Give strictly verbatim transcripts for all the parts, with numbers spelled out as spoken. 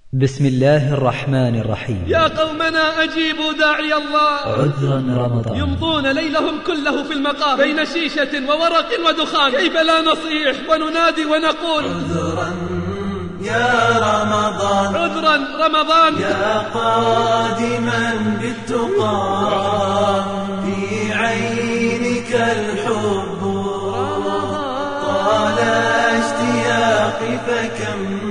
بسم الله الرحمن الرحيم. يا قومنا أجيبوا داعي الله. عذرا رمضان. يمضون ليلهم كله في المقام بين شيشة وورق ودخان، كيف لا نصيح وننادي ونقول عذرا يا رمضان، عذرا رمضان، يا قادما بالتقى في عينك الحب، طال اشتياقي فكم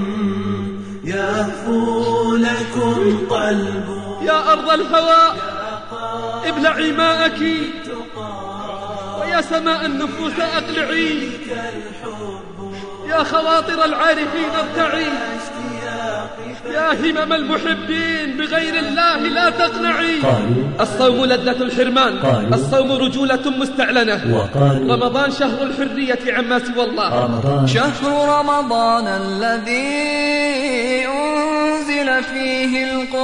يهفو لكم قلب. يا أرض الهوى ابلعي ماءك، ويا سماء النفوس أقلعي، يا خواطر العارفين ارتعي، يا همم المحبين بغير الله لا تقنعي. الصوم لذة الحرمان، الصوم رجولة مستعلنة، رمضان شهر الحرية عما سوى الله. رمضان شهر رمضان الذي أنزل فيه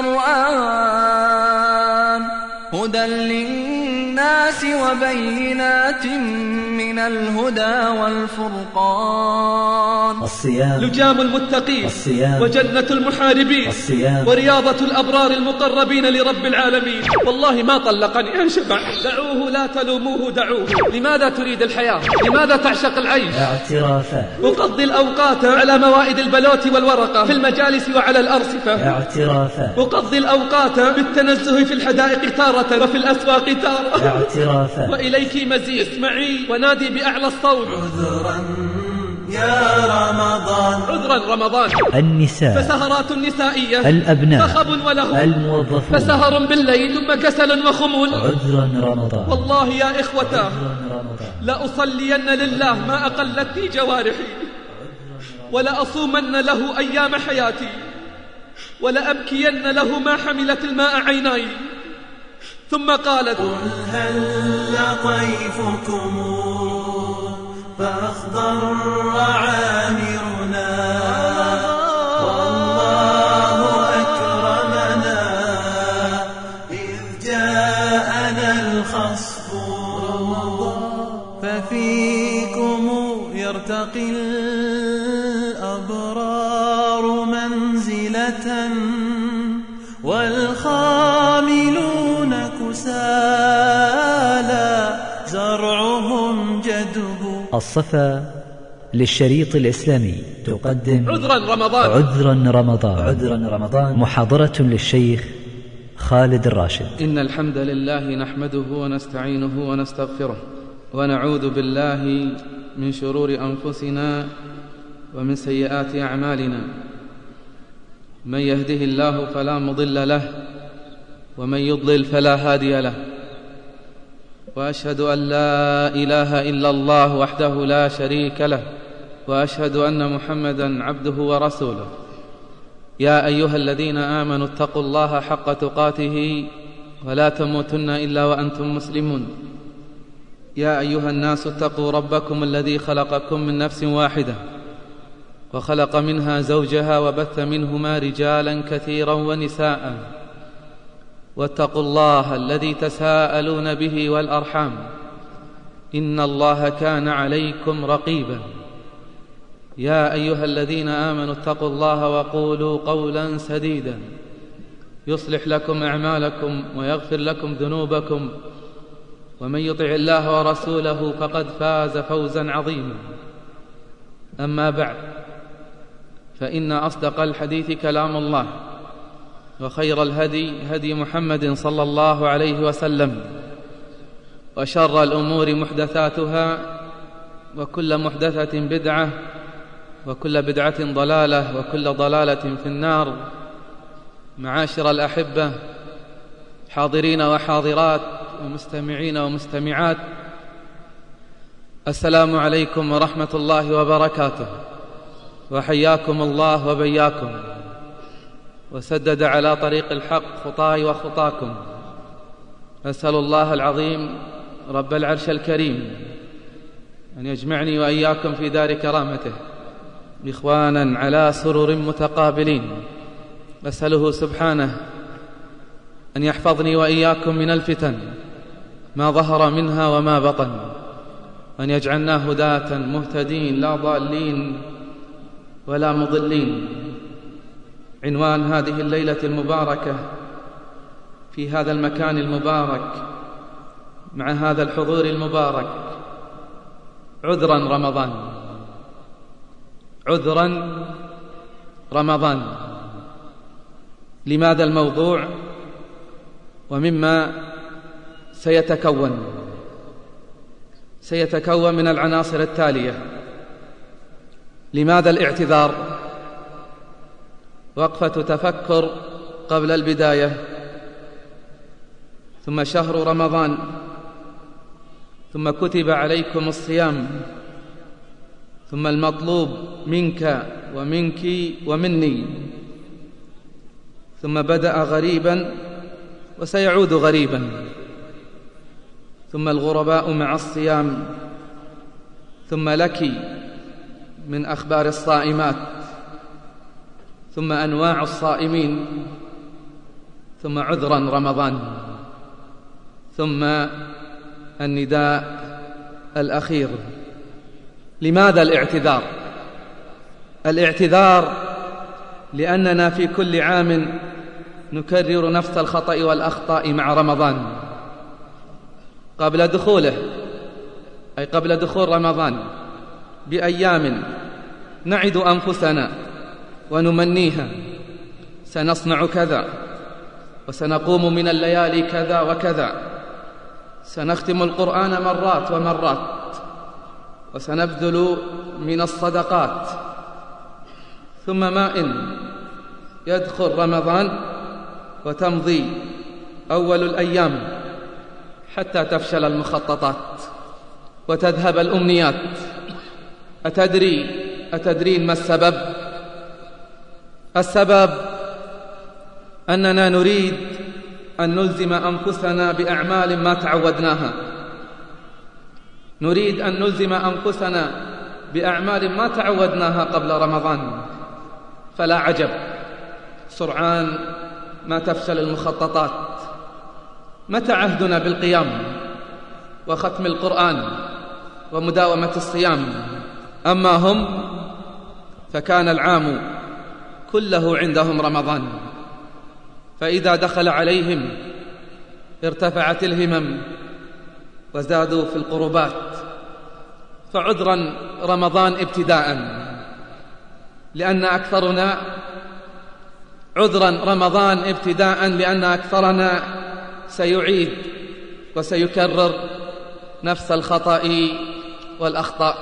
القرآن هدى للناس وبينات من الهدى والفرقان. الصيام لجام المتقين، الصيام وجنة المحاربين، الصيام ورياضة الأبرار المقربين لرب العالمين. والله ما طلقني أن شبع، دعوه لا تلوموه دعوه. لماذا تريد الحياة؟ لماذا تعشق العيش؟ اعترافات. أقضي الأوقات على موائد البلوت والورقة في المجالس وعلى الأرصفة. اعترافات. أقضي الأوقات بالتنزه في الحدائق تارة وفي الأسواق تارة. اعترافات. وإليك مزيد، اسمعي ونادي بأعلى الصوت عذرا يا رمضان، عذرا رمضان. النساء، فسهرات نسائية، الأبناء، فخب وله، الموظفون، فسهر بالليل ثم كسل وخمول. عذرا رمضان. والله يا إخوتا عذرا رمضان. لأصلين لله ما أقلتني جوارحي، ولأصومن له أيام حياتي، ولأبكين له ما حملت الماء عيناي. ثم قالت قل هل طيفكم فأخضر عامرنا، والله أكرمنا إذ جاءنا الخصف، ففيكم يرتقي الأبرار منزلة، والخاملون كسالى زرعهم جدب. الصفا للشريط الإسلامي تقدم عذرا رمضان. عذرا رمضان. عذرا رمضان. محاضرة للشيخ خالد الراشد. إن الحمد لله نحمده ونستعينه ونستغفره، ونعوذ بالله من شرور أنفسنا ومن سيئات أعمالنا. من يهده الله فلا مضل له، ومن يضلل فلا هادي له. وأشهد أن لا إله إلا الله وحده لا شريك له، وأشهد أن محمدًا عبده ورسوله. يا أيها الذين آمنوا اتقوا الله حق تقاته ولا تموتن إلا وأنتم مسلمون. يا أيها الناس اتقوا ربكم الذي خلقكم من نفس واحدة، وخلق منها زوجها، وبث منهما رجالا كثيرا ونساء. واتقوا الله الذي تساءلون به والأرحام، إن الله كان عليكم رقيبا. يا أيها الذين آمنوا اتقوا الله وقولوا قولا سديدا يصلح لكم أعمالكم ويغفر لكم ذنوبكم، ومن يطع الله ورسوله فقد فاز فوزا عظيما. أما بعد، فإن أصدق الحديث كلام الله، وخير الهدي هدي محمد صلى الله عليه وسلم، وشر الأمور محدثاتها، وكل محدثة بدعة، وكل بدعة ضلالة، وكل ضلالة في النار. معاشر الأحبة، حاضرين وحاضرات، ومستمعين ومستمعات، السلام عليكم ورحمة الله وبركاته، وحياكم الله وبياكم، وسدد على طريق الحق خطاي وخطاكم. أسأل الله العظيم رب العرش الكريم أن يجمعني وإياكم في دار كرامته إخوانا على سرر متقابلين. أسأله سبحانه أن يحفظني وإياكم من الفتن ما ظهر منها وما بطن، وأن يجعلنا هداة مهتدين لا ضالين ولا مضلين. عنوان هذه الليلة المباركة في هذا المكان المبارك مع هذا الحضور المبارك: عذرا رمضان. عذرا رمضان. لماذا الموضوع ومما سيتكون؟ سيتكون من العناصر التالية: لماذا الاعتذار؟ وقفة تفكر قبل البداية، ثم شهر رمضان، ثم كتب عليكم الصيام، ثم المطلوب منك ومنك ومني، ثم بدأ غريبا وسيعود غريبا، ثم الغرباء مع الصيام، ثم لك من أخبار الصائمات، ثم أنواع الصائمين، ثم عذرا رمضان، ثم النداء الأخير. لماذا الاعتذار؟ الاعتذار لأننا في كل عام نكرر نفس الخطأ والأخطاء مع رمضان قبل دخوله، أي قبل دخول رمضان بأيام نعد أنفسنا ونمنيها: سنصنع كذا، وسنقوم من الليالي كذا وكذا، سنختم القرآن مرات ومرات، وسنبذل من الصدقات. ثم ما إن يدخل رمضان وتمضي أول الأيام حتى تفشل المخططات وتذهب الأمنيات. أتدري أتدرين ما السبب؟ السبب أننا نريد أن نلزم أنفسنا بأعمال ما تعودناها، نريد أن نلزم أنفسنا بأعمال ما تعودناها قبل رمضان، فلا عجب سرعان ما تفشل المخططات. متى عهدنا بالقيام وختم القرآن ومداومة الصيام؟ أما هم فكان العام كله عندهم رمضان، فإذا دخل عليهم ارتفعت الهمم وزادوا في القربات. فعذرا رمضان ابتداء، لأن أكثرنا عذرا رمضان ابتداء لأن أكثرنا سيعيد وسيكرر نفس الخطأ والأخطاء.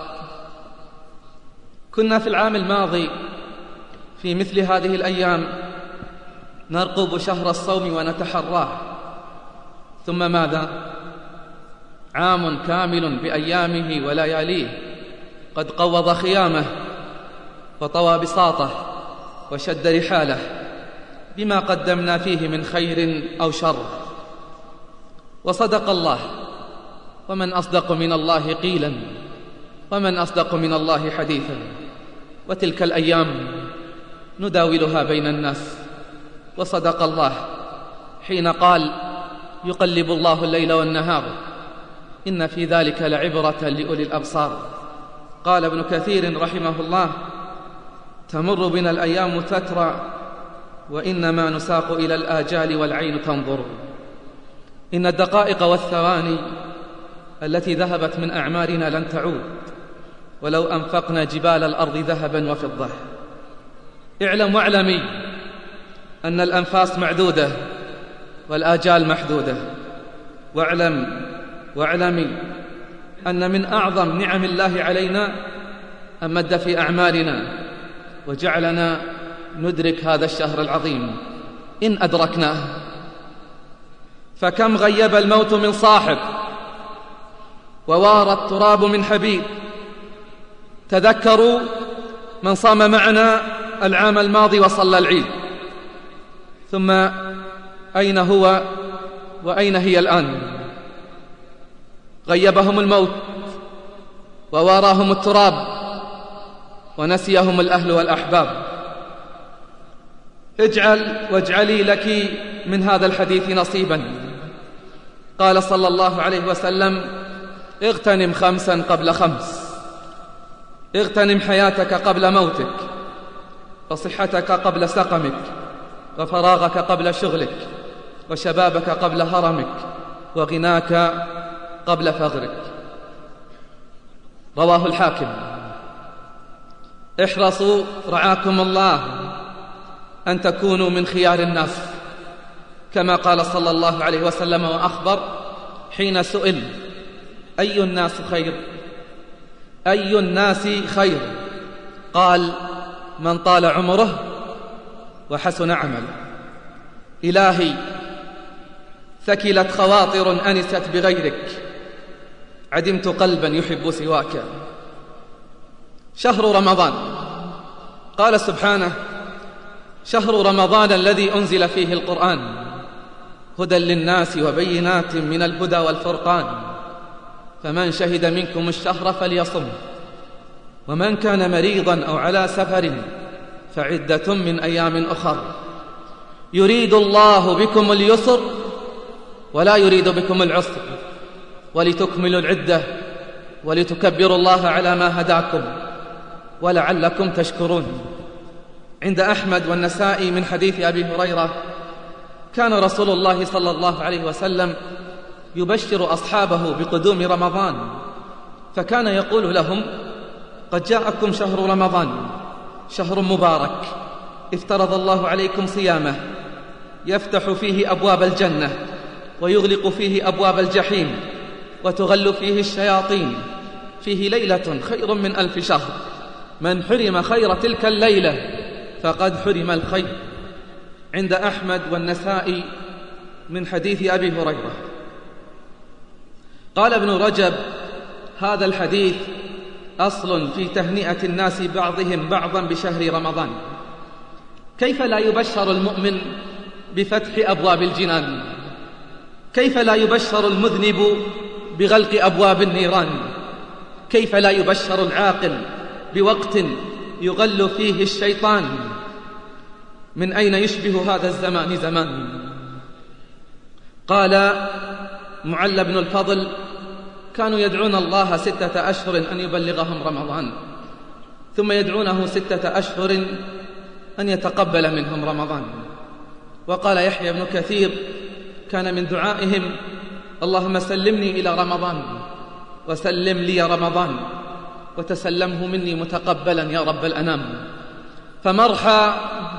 كنا في العام الماضي في مثل هذه الأيام نرقب شهر الصوم ونتحراه، ثم ماذا؟ عام كامل بأيامه ولياليه قد قوض خيامه وطوى بساطه وشد رحاله بما قدمنا فيه من خير أو شر. وصدق الله: ومن أصدق من الله قيلا، ومن أصدق من الله حديثا. وتلك الأيام نداولها بين الناس. وصدق الله حين قال: يقلب الله الليل والنهار إن في ذلك لعبرة لأولي الأبصار. قال ابن كثير رحمه الله: تمر بنا الأيام تترى وإنما نساق إلى الآجال والعين تنظر. إن الدقائق والثواني التي ذهبت من أعمارنا لن تعود ولو أنفقنا جبال الأرض ذهبا وفضة. اعلم واعلمي أن الأنفاس معدودة والآجال محدودة. واعلم واعلمي أن من أعظم نعم الله علينا أن مد في أعمارنا وجعلنا ندرك هذا الشهر العظيم إن أدركناه. فكم غيب الموت من صاحب ووار التراب من حبيب. تذكروا من صام معنا العام الماضي وصلى العيد، ثم أين هو وأين هي الآن؟ غيبهم الموت وواراهم التراب ونسيهم الأهل والأحباب. اجعل واجعلي لك من هذا الحديث نصيبا. قال صلى الله عليه وسلم: اغتنم خمسا قبل خمس، اغتنم حياتك قبل موتك، فصحتك قبل سقمك، وفراغك قبل شغلك، وشبابك قبل هرمك، وغناك قبل فقرك. رواه الحاكم. احرصوا رعاكم الله أن تكونوا من خيار الناس، كما قال صلى الله عليه وسلم وأخبر حين سئل: أي الناس خير؟ أي الناس خير؟ قال: من طال عمره وحسن عمله. إلهي، ثكلت خواطر أنست بغيرك، عدمت قلبا يحب سواك. شهر رمضان، قال سبحانه: شهر رمضان الذي أنزل فيه القرآن هدى للناس وبينات من الهدى والفرقان، فمن شهد منكم الشهر فليصم، ومن كان مريضا أو على سفر فعدة من أيام أخر، يريد الله بكم اليسر ولا يريد بكم العسر، ولتكملوا العدة ولتكبروا الله على ما هداكم ولعلكم تشكرون. عند أحمد والنسائي من حديث أبي هريرة: كان رسول الله صلى الله عليه وسلم يبشر أصحابه بقدوم رمضان، فكان يقول لهم: قد جاءكم شهر رمضان، شهر مبارك افترض الله عليكم صيامه، يفتح فيه أبواب الجنة ويغلق فيه أبواب الجحيم، وتغل فيه الشياطين، فيه ليلة خير من ألف شهر، من حرم خير تلك الليلة فقد حرم الخير. عند أحمد والنسائي من حديث أبي هريرة. قال ابن رجب: هذا الحديث أصل في تهنئة الناس بعضهم بعضا بشهر رمضان. كيف لا يبشر المؤمن بفتح أبواب الجنان؟ كيف لا يبشر المذنب بغلق أبواب النيران؟ كيف لا يبشر العاقل بوقت يغل فيه الشيطان؟ من أين يشبه هذا الزمان زمان؟ قال معل بن الفضل: كانوا يدعون الله ستة أشهر أن يبلغهم رمضان، ثم يدعونه ستة أشهر أن يتقبل منهم رمضان. وقال يحيى بن كثير: كان من دعائهم: اللهم سلمني إلى رمضان وسلم لي رمضان وتسلمه مني متقبلا يا رب الأنام. فمرحى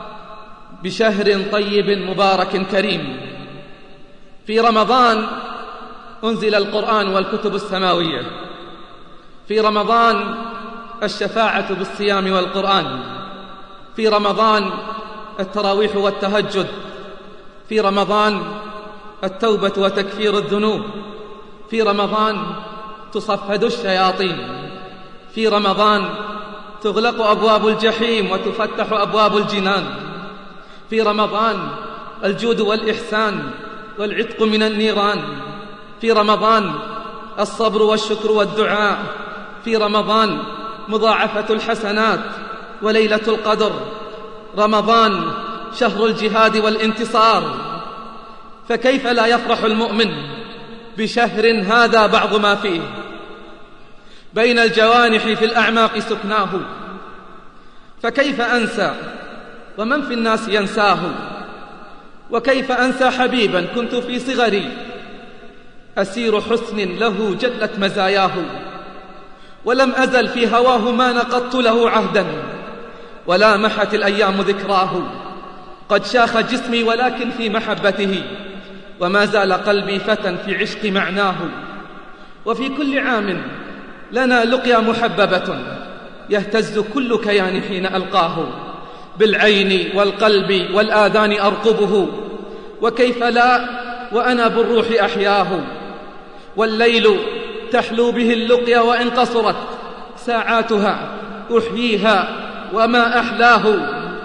بشهر طيب مبارك كريم. في رمضان أنزل القرآن والكتب السماوية، في رمضان الشفاعة بالصيام والقرآن، في رمضان التراويح والتهجد، في رمضان التوبة وتكفير الذنوب، في رمضان تصفد الشياطين، في رمضان تغلق أبواب الجحيم وتفتح أبواب الجنان، في رمضان الجود والإحسان والعتق من النيران، في رمضان الصبر والشكر والدعاء، في رمضان مضاعفة الحسنات وليلة القدر، رمضان شهر الجهاد والانتصار. فكيف لا يفرح المؤمن بشهر هذا بعض ما فيه؟ بين الجوانح في الأعماق سكناه، فكيف أنسى ومن في الناس ينساه؟ وكيف أنسى حبيبا كنت في صغري أسير حسن له جلت مزاياه، ولم أزل في هواه ما نقضت له عهدا، ولا محت الأيام ذكراه. قد شاخ جسمي ولكن في محبته، وما زال قلبي فتى في عشق معناه. وفي كل عام لنا لقيا محببة يهتز كل كيان حين ألقاه، بالعين والقلب والآذان أرقبه، وكيف لا وأنا بالروح أحياه. والليل تحلو به اللقيا وإن قصرت ساعاتها أحييها وما أحلاه،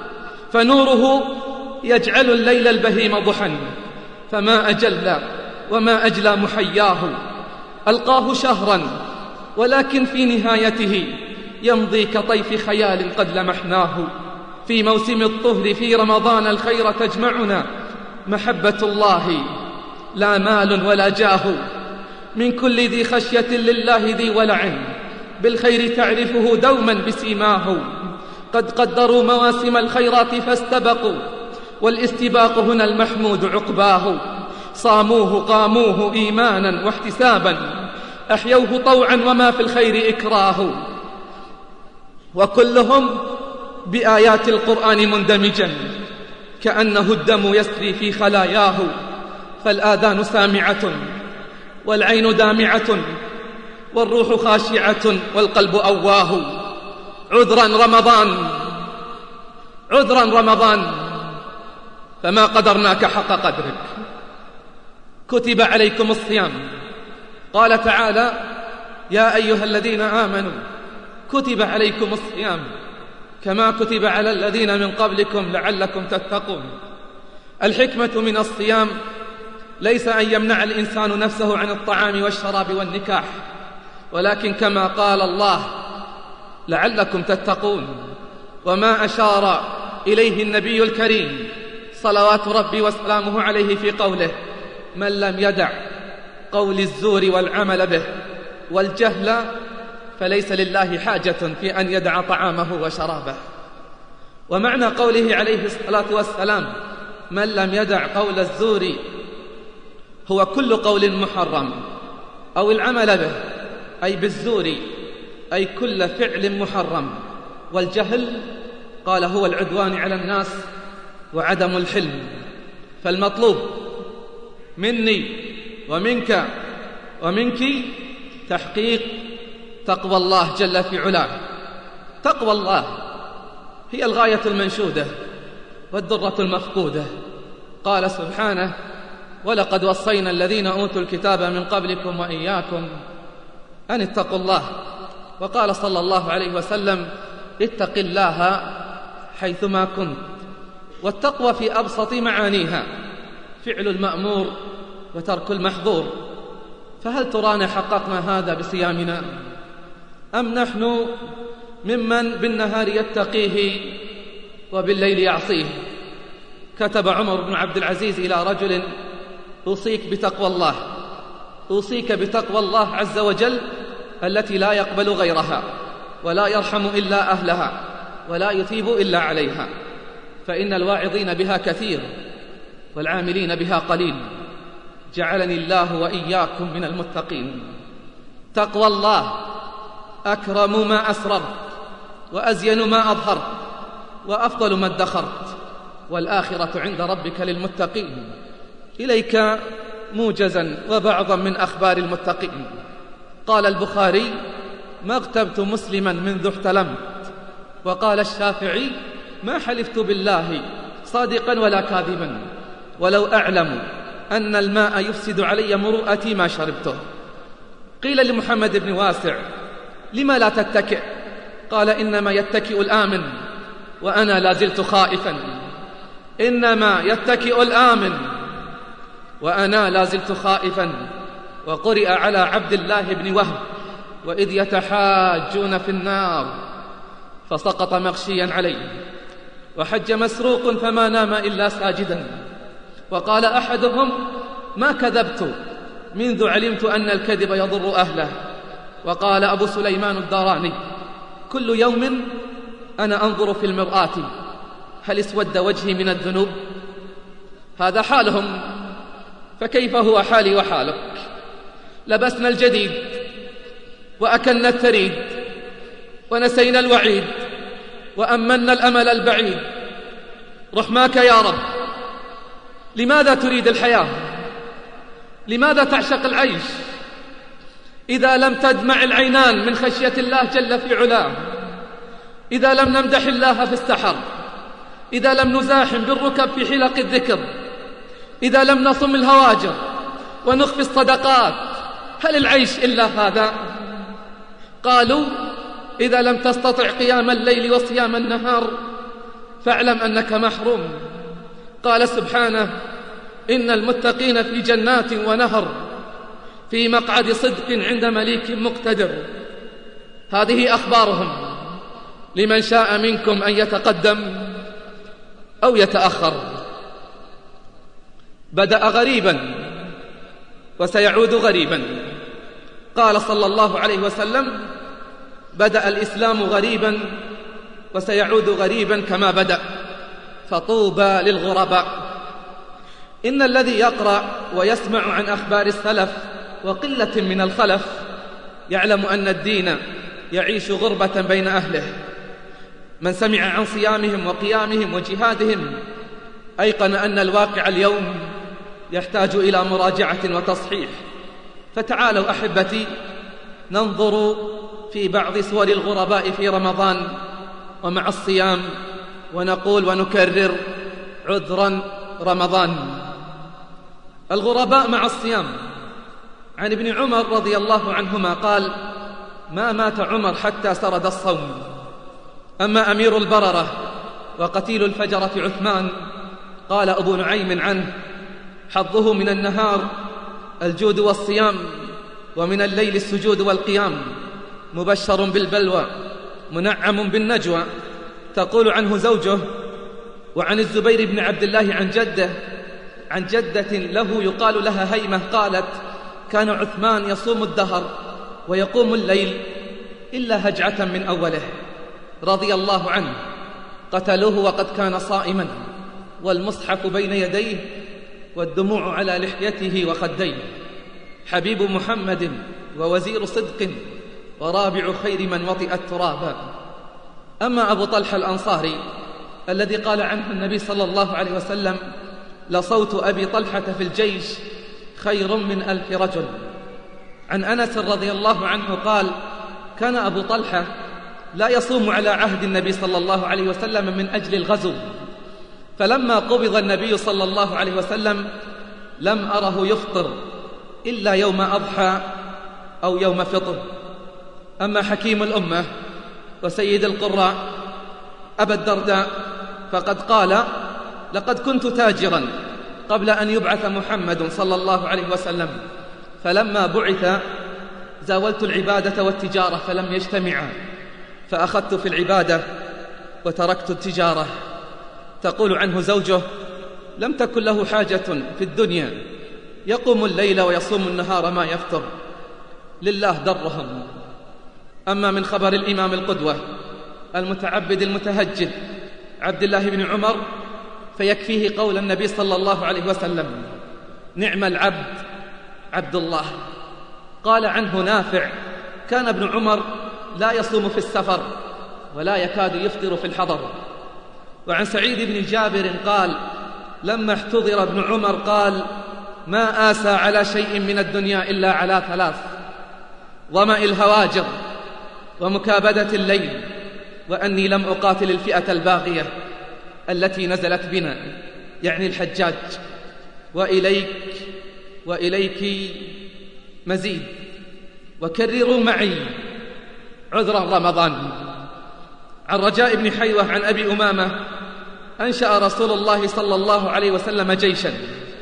فنوره يجعل الليل البهيم ضحى، فما أجل وما أجلى محياه. ألقاه شهرا ولكن في نهايته يمضي كطيف خيال قد لمحناه. في موسم الطهر في رمضان الخير تجمعنا، محبة الله لا مال ولا جاه. من كل ذي خشية لله ذي ولع، بالخير تعرفه دوما بسيماه. قد قدروا مواسم الخيرات فاستبقوا، والاستباق هنا المحمود عقباه. صاموه قاموه إيمانا واحتسابا، أحيوه طوعا وما في الخير إكراه. وكلهم بآيات القرآن مندمجا، كأنه الدم يسري في خلاياه. فالآذان سامعة والعين دامعة والروح خاشعة والقلب أواه. عذرا رمضان عذرا رمضان فما قدرناك حق قدرك. كتب عليكم الصيام، قال تعالى: يا أيها الذين آمنوا كتب عليكم الصيام كما كتب على الذين من قبلكم لعلكم تتقون. الحكمة من الصيام ليس أن يمنع الإنسان نفسه عن الطعام والشراب والنكاح، ولكن كما قال الله: لعلكم تتقون. وما أشار إليه النبي الكريم صلوات ربي وسلامه عليه في قوله: من لم يدع قول الزور والعمل به والجهل فليس لله حاجة في أن يدع طعامه وشرابه. ومعنى قوله عليه الصلاة والسلام: من لم يدع قول الزور، هو كل قول محرم أو العمل به، أي بالزور، أي كل فعل محرم. والجهل قال هو العدوان على الناس وعدم الحلم. فالمطلوب مني ومنك ومنك تحقيق تقوى الله جل في علاه. تقوى الله هي الغاية المنشودة والدرة المفقودة. قال سبحانه: ولقد وصينا الذين أوتوا الكتاب من قبلكم وإياكم أن اتقوا الله. وقال صلى الله عليه وسلم: اتق الله حيثما كنت. والتقوى في أبسط معانيها فعل المأمور وترك المحظور. فهل ترانا حققنا هذا بصيامنا، أم نحن ممن بالنهار يتقيه وبالليل يعصيه؟ كتب عمر بن عبد العزيز إلى رجل: أوصيك بتقوى الله، أوصيك بتقوى الله عز وجل التي لا يقبل غيرها ولا يرحم إلا أهلها ولا يثيب إلا عليها، فإن الواعظين بها كثير والعاملين بها قليل. جعلني الله وإياكم من المتقين. تقوى الله أكرم ما أسررت وأزين ما أظهرت وأفضل ما ادخرت، والآخرة عند ربك للمتقين. إليك موجزا وبعضا من أخبار المتقين. قال البخاري: ما اغتبت مسلما منذ احتلمت. وقال الشافعي: ما حلفت بالله صادقا ولا كاذبا، ولو أعلم أن الماء يفسد علي مروءتي ما شربته. قيل لمحمد بن واسع: لما لا تتكئ؟ قال: إنما يتكئ الآمن وأنا لا زلت خائفا. إنما يتكئ الآمن وأنا لا زلت خائفا. وقرئ على عبد الله بن وهب: وإذ يتحاجون في النار فسقط مغشيا عليه. وحج مسروق فما نام إلا ساجدا. وقال أحدهم: ما كذبت منذ علمت أن الكذب يضر أهله. وقال أبو سليمان الداراني: كل يوم أنا أنظر في المرآة هل اسود وجهي من الذنوب؟ هذا حالهم، فكيف هو حالي وحالك؟ لبسنا الجديد وأكلنا الثريد ونسينا الوعيد وأمنا الأمل البعيد. رحماك يا رب، لماذا تريد الحياة؟ لماذا تعشق العيش إذا لم تدمع العينان من خشية الله جل في علاه؟ إذا لم نمدح الله في السحر، إذا لم نزاحم بالركب في حلق الذكر، إذا لم نصم الهواجر ونخفي الصدقات، هل العيش إلا هذا؟ قالوا: إذا لم تستطع قيام الليل وصيام النهار فاعلم أنك محروم. قال سبحانه: إن المتقين في جنات ونهر في مقعد صدق عند مليك مقتدر. هذه أخبارهم لمن شاء منكم أن يتقدم أو يتأخر. بدأ غريبا وسيعود غريبا. قال صلى الله عليه وسلم: بدأ الإسلام غريبا وسيعود غريبا كما بدأ، فطوبى للغرباء. إن الذي يقرأ ويسمع عن أخبار السلف وقلة من الخلف يعلم أن الدين يعيش غربة بين أهله. من سمع عن صيامهم وقيامهم وجهادهم أيقن أن الواقع اليوم يحتاج إلى مراجعة وتصحيح. فتعالوا أحبتي ننظر في بعض صور الغرباء في رمضان ومع الصيام، ونقول ونكرر: عذرا رمضان. الغرباء مع الصيام. عن ابن عمر رضي الله عنهما قال: ما مات عمر حتى سرد الصوم. أما أمير البررة وقتيل الفجرة عثمان، قال أبو نعيم عنه: حظه من النهار الجود والصيام، ومن الليل السجود والقيام، مبشر بالبلوى منعم بالنجوى. تقول عنه زوجه. وعن الزبير بن عبد الله عن جده عن جدة له يقال لها هيمة قالت: كان عثمان يصوم الدهر ويقوم الليل إلا هجعة من أوله، رضي الله عنه. قتلوه وقد كان صائما، والمصحف بين يديه والدموع على لحيته وخديه. حبيب محمد ووزير صدق ورابع خير من وطئ التراب. أما أبو طلحة الأنصاري الذي قال عنه النبي صلى الله عليه وسلم: لصوت أبي طلحة في الجيش خير من ألف رجل. عن أنس رضي الله عنه قال: كان أبو طلحة لا يصوم على عهد النبي صلى الله عليه وسلم من أجل الغزو، فلما قبض النبي صلى الله عليه وسلم لم أره يفطر إلا يوم أضحى أو يوم فطر. أما حكيم الأمة وسيد القراء أبا الدرداء فقد قال: لقد كنت تاجرا قبل أن يبعث محمد صلى الله عليه وسلم، فلما بعث زاولت العبادة والتجارة فلم يجتمعا، فأخذت في العبادة وتركت التجارة. تقول عنه زوجه: لم تكن له حاجة في الدنيا، يقوم الليل ويصوم النهار ما يفطر، لله درهم. أما من خبر الإمام القدوة المتعبد المتهجد عبد الله بن عمر فيكفيه قول النبي صلى الله عليه وسلم: نعم العبد عبد الله. قال عنه نافع: كان ابن عمر لا يصوم في السفر ولا يكاد يفطر في الحضر. وعن سعيد بن جابر قال: لما احتضر ابن عمر قال: ما آسى على شيء من الدنيا إلا على ثلاث: ظمأ الهواجر، ومكابدة الليل، وأني لم أقاتل الفئة الباغية التي نزلت بنا، يعني الحجاج. وإليك وإليك مزيد، وكرروا معي عذرا رمضان. عن رجاء بن حيوة عن أبي أمامة: أنشأ رسول الله صلى الله عليه وسلم جيشا،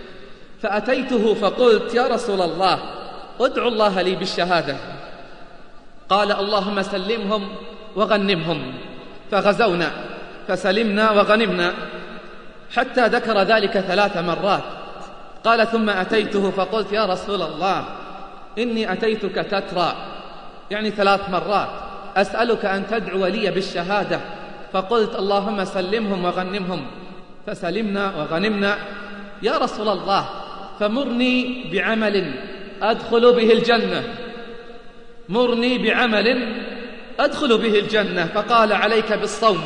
فأتيته فقلت: يا رسول الله ادعو الله لي بالشهادة. قال: اللهم سلمهم وغنمهم. فغزونا فسلمنا وغنمنا، حتى ذكر ذلك ثلاث مرات. قال: ثم أتيته فقلت: يا رسول الله إني أتيتك تترى، يعني ثلاث مرات، أسألك أن تدعو لي بالشهادة. فقلت: اللهم سلمهم وغنمهم. فسلمنا وغنمنا. يا رسول الله فمرني بعمل أدخل به الجنة، مرني بعمل أدخل به الجنة. فقال: عليك بالصوم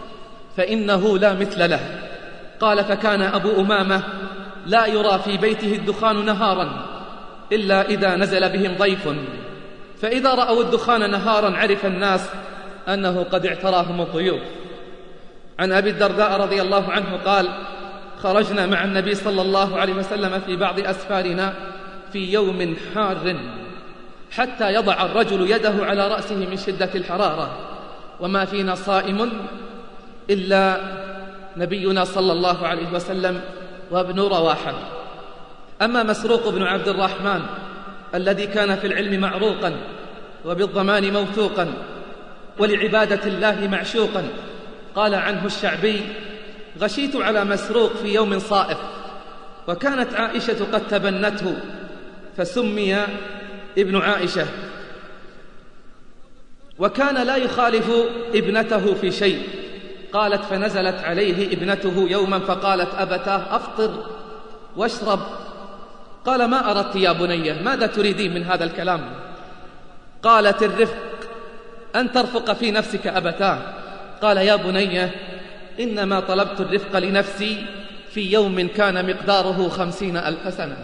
فإنه لا مثل له. قال: فكان أبو أمامة لا يرى في بيته الدخان نهارا إلا إذا نزل بهم ضيف، فإذا رأوا الدخان نهارا عرف الناس أنه قد اعتراهم الضيوف. عن أبي الدرداء رضي الله عنه قال: خرجنا مع النبي صلى الله عليه وسلم في بعض أسفارنا في يوم حار، حتى يضع الرجل يده على رأسه من شدة الحرارة، وما فينا صائم إلا نبينا صلى الله عليه وسلم وابن رواحة. أما مسروق بن عبد الرحمن الذي كان في العلم معروقا وبالضمان موثوقا ولعبادة الله معشوقا، قال عنه الشعبي: غشيت على مسروق في يوم صائف، وكانت عائشة قد تبنته فسمي ابن عائشة. وكان لا يخالف ابنته في شيء. قالت فنزلت عليه ابنته يوما فقالت أبتاه أفطر واشرب. قال ما أردت يا بنية؟ ماذا تريدين من هذا الكلام؟ قالت الرفق، أن ترفق في نفسك أبتاه. قال يا بنية إنما طلبت الرفق لنفسي في يوم كان مقداره خمسين ألف سنة.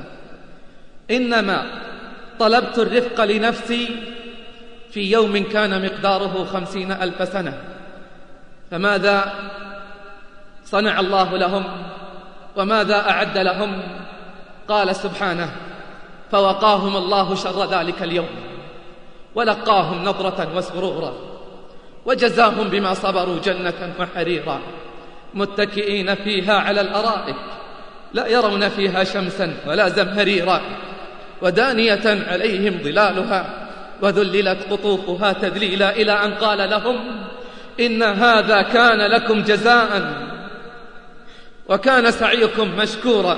إنما طلبت الرفق لنفسي في يوم كان مقداره خمسين ألف سنة. فماذا صنع الله لهم وماذا أعد لهم؟ قال سبحانه فوقاهم الله شر ذلك اليوم ولقاهم نضرة وسرورا وجزاهم بما صبروا جنة وحريرا متكئين فيها على الأرائك لا يرون فيها شمسا ولا زمهريرا ودانية عليهم ظلالها وذللت قطوفها تذليلا، إلى أن قال لهم إن هذا كان لكم جزاء وكان سعيكم مشكورا.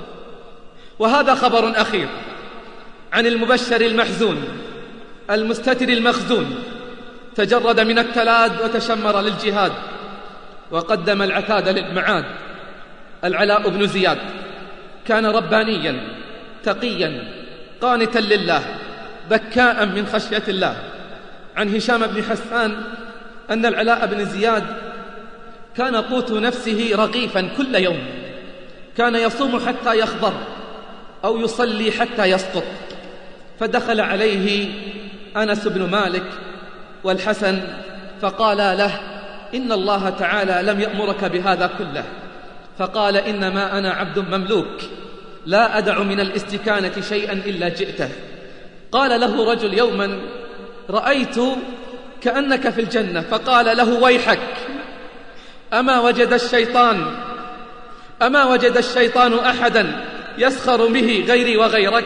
وهذا خبر أخير عن المبشر المحزون المستتر المخزون، تجرد من التلاد وتشمر للجهاد وقدم العتاد للمعاد. العلاء بن زياد كان ربانيا تقيا قانتا لله بكاء من خشية الله. عن هشام بن حسان أن العلاء بن زياد كان قوت نفسه رغيفا كل يوم، كان يصوم حتى يخضر أو يصلي حتى يسقط. فدخل عليه أنس بن مالك والحسن فقال له إن الله تعالى لم يأمرك بهذا كله. فقال إنما أنا عبد مملوك لا أدع من الاستكانة شيئا إلا جئته. قال له رجل يوما رأيت كأنك في الجنة. فقال له ويحك أما وجد الشيطان أما وجد الشيطان أحدا يسخر به غيري وغيرك؟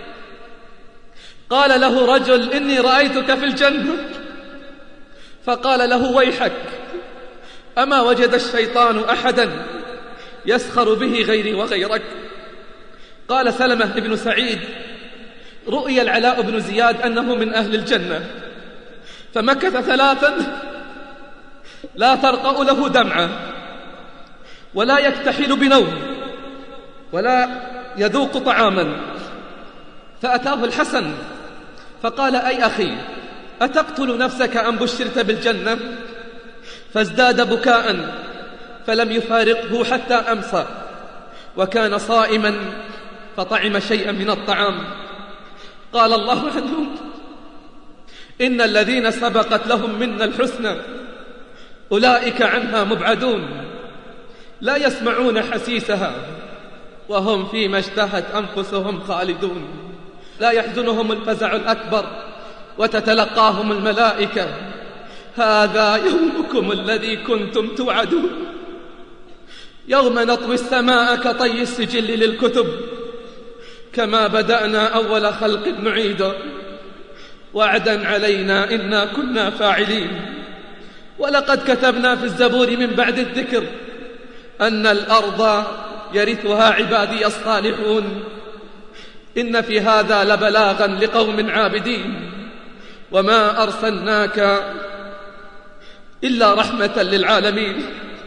قال له رجل إني رأيتك في الجنة. فقال له ويحك أما وجد الشيطان أحدا يسخر به غيري وغيرك؟ قال سلمة بن سعيد رؤي العلاء بن زياد أنه من أهل الجنة، فمكث ثلاثا لا ترقأ له دمعة ولا يكتحل بنوم ولا يذوق طعاما. فأتاه الحسن فقال أي أخي أتقتل نفسك أم بشرت بالجنة؟ فازداد بكاء فلم يفارقه حتى أمسى، وكان صائما فطعم شيئا من الطعام. قال الله عنهم إن الذين سبقت لهم منا الحسنى أولئك عنها مبعدون لا يسمعون حسيسها وهم فيما اشتهت أنفسهم خالدون. لا يحزنهم الفزع الأكبر وتتلقاهم الملائكة هذا يومكم الذي كنتم توعدون. يوم نطوي السماء كطي السجل للكتب كما بدأنا أول خلق نعيده وعدا علينا إنا كنا فاعلين. ولقد كتبنا في الزبور من بعد الذكر أن الأرض يرثها عبادي الصالحون إن في هذا لبلاغا لقوم عابدين وما أرسلناك إلا رحمة للعالمين.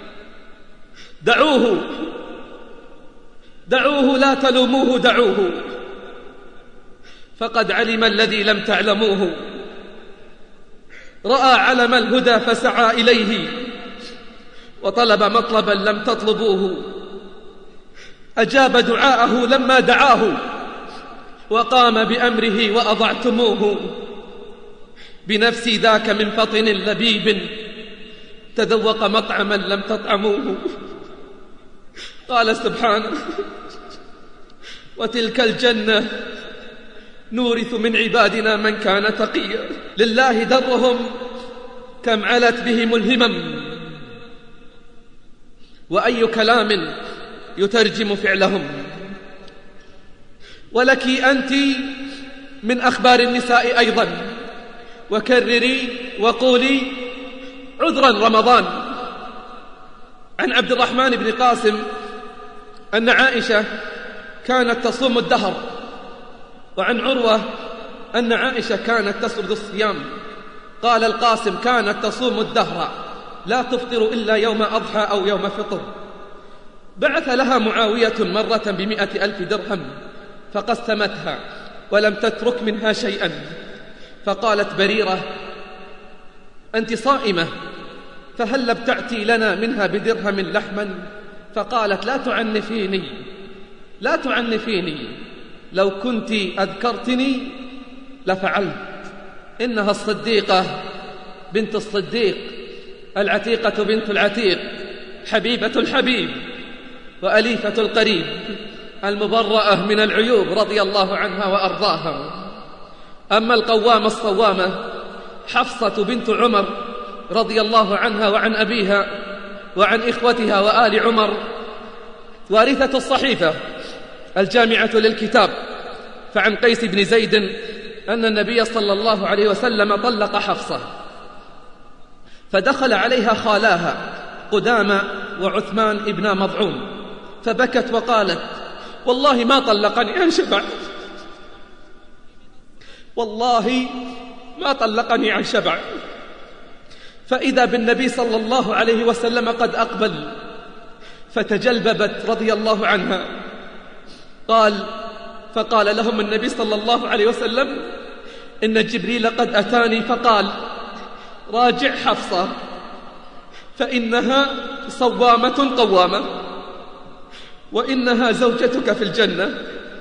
دعوه دعوه لا تلوموه دعوه فقد علم الذي لم تعلموه. رأى علم الهدى فسعى إليه وطلب مطلبا لم تطلبوه. أجاب دعاءه لما دعاه وقام بأمره وأضعتموه. بنفسي ذاك من فطن لبيب تذوق مطعما لم تطعموه. قال سبحانه وتلك الجنة نورث من عبادنا من كان تقيا. لله درهم كم علت بهم الهمم وأي كلام يترجم فعلهم. ولك أنت من أخبار النساء أيضا وكرري وقولي عذرا رمضان. عن عبد الرحمن بن قاسم أن عائشة كانت تصوم الدهر، وعن عروة أن عائشة كانت تسرد الصيام. قال القاسم: كانت تصوم الدهر لا تفطر إلا يوم أضحى أو يوم فطر. بعث لها معاوية مرة بمئة ألف درهم فقسمتها ولم تترك منها شيئا، فقالت بريرة: أنت صائمة، فهل ابتعتي لنا منها بدرهم لحما؟ فقالت: لا تعنفيني لا تعنفيني، لو كنت أذكرتني لفعلت. إنها الصديقة بنت الصديق، العتيقة بنت العتيق، حبيبة الحبيب وأليفة القريب، المبرأة من العيوب رضي الله عنها وأرضاها. أما القوامة الصوامة حفصة بنت عمر رضي الله عنها وعن أبيها وعن إخوتها وآل عمر، وارثة الصحيفة الجامعة للكتاب، فعن قيس بن زيد أن النبي صلى الله عليه وسلم طلق حفصة، فدخل عليها خالاها قدامى وعثمان ابن مضعون، فبكت وقالت: والله ما طلقني عن شبع، والله ما طلقني عن شبع. فإذا بالنبي صلى الله عليه وسلم قد أقبل، فتجلببت رضي الله عنها. قال فقال لهم النبي صلى الله عليه وسلم: إن جبريل قد أتاني فقال: راجع حفصة فإنها صوامة قوامة، وإنها زوجتك في الجنة.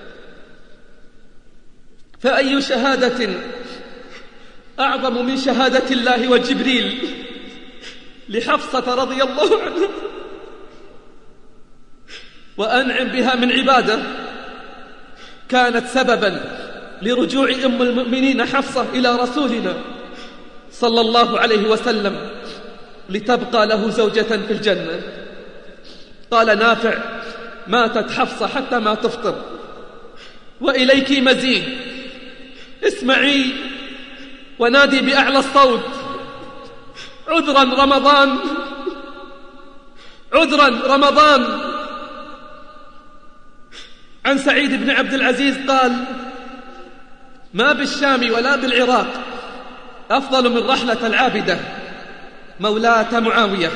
فأي شهادة أعظم من شهادة الله وجبريل لحفصة رضي الله عنها، وأنعم بها من عبادة كانت سببا لرجوع أم المؤمنين حفصة إلى رسولنا صلى الله عليه وسلم لتبقى له زوجة في الجنة. قال نافع: ماتت حفصة حتى ما تفطر. وإليك مزيد، اسمعي ونادي بأعلى الصوت: عذرا رمضان، عذرا رمضان. عن سعيد بن عبد العزيز قال: ما بالشام ولا بالعراق أفضل من رحلة العابدة مولاة معاوية.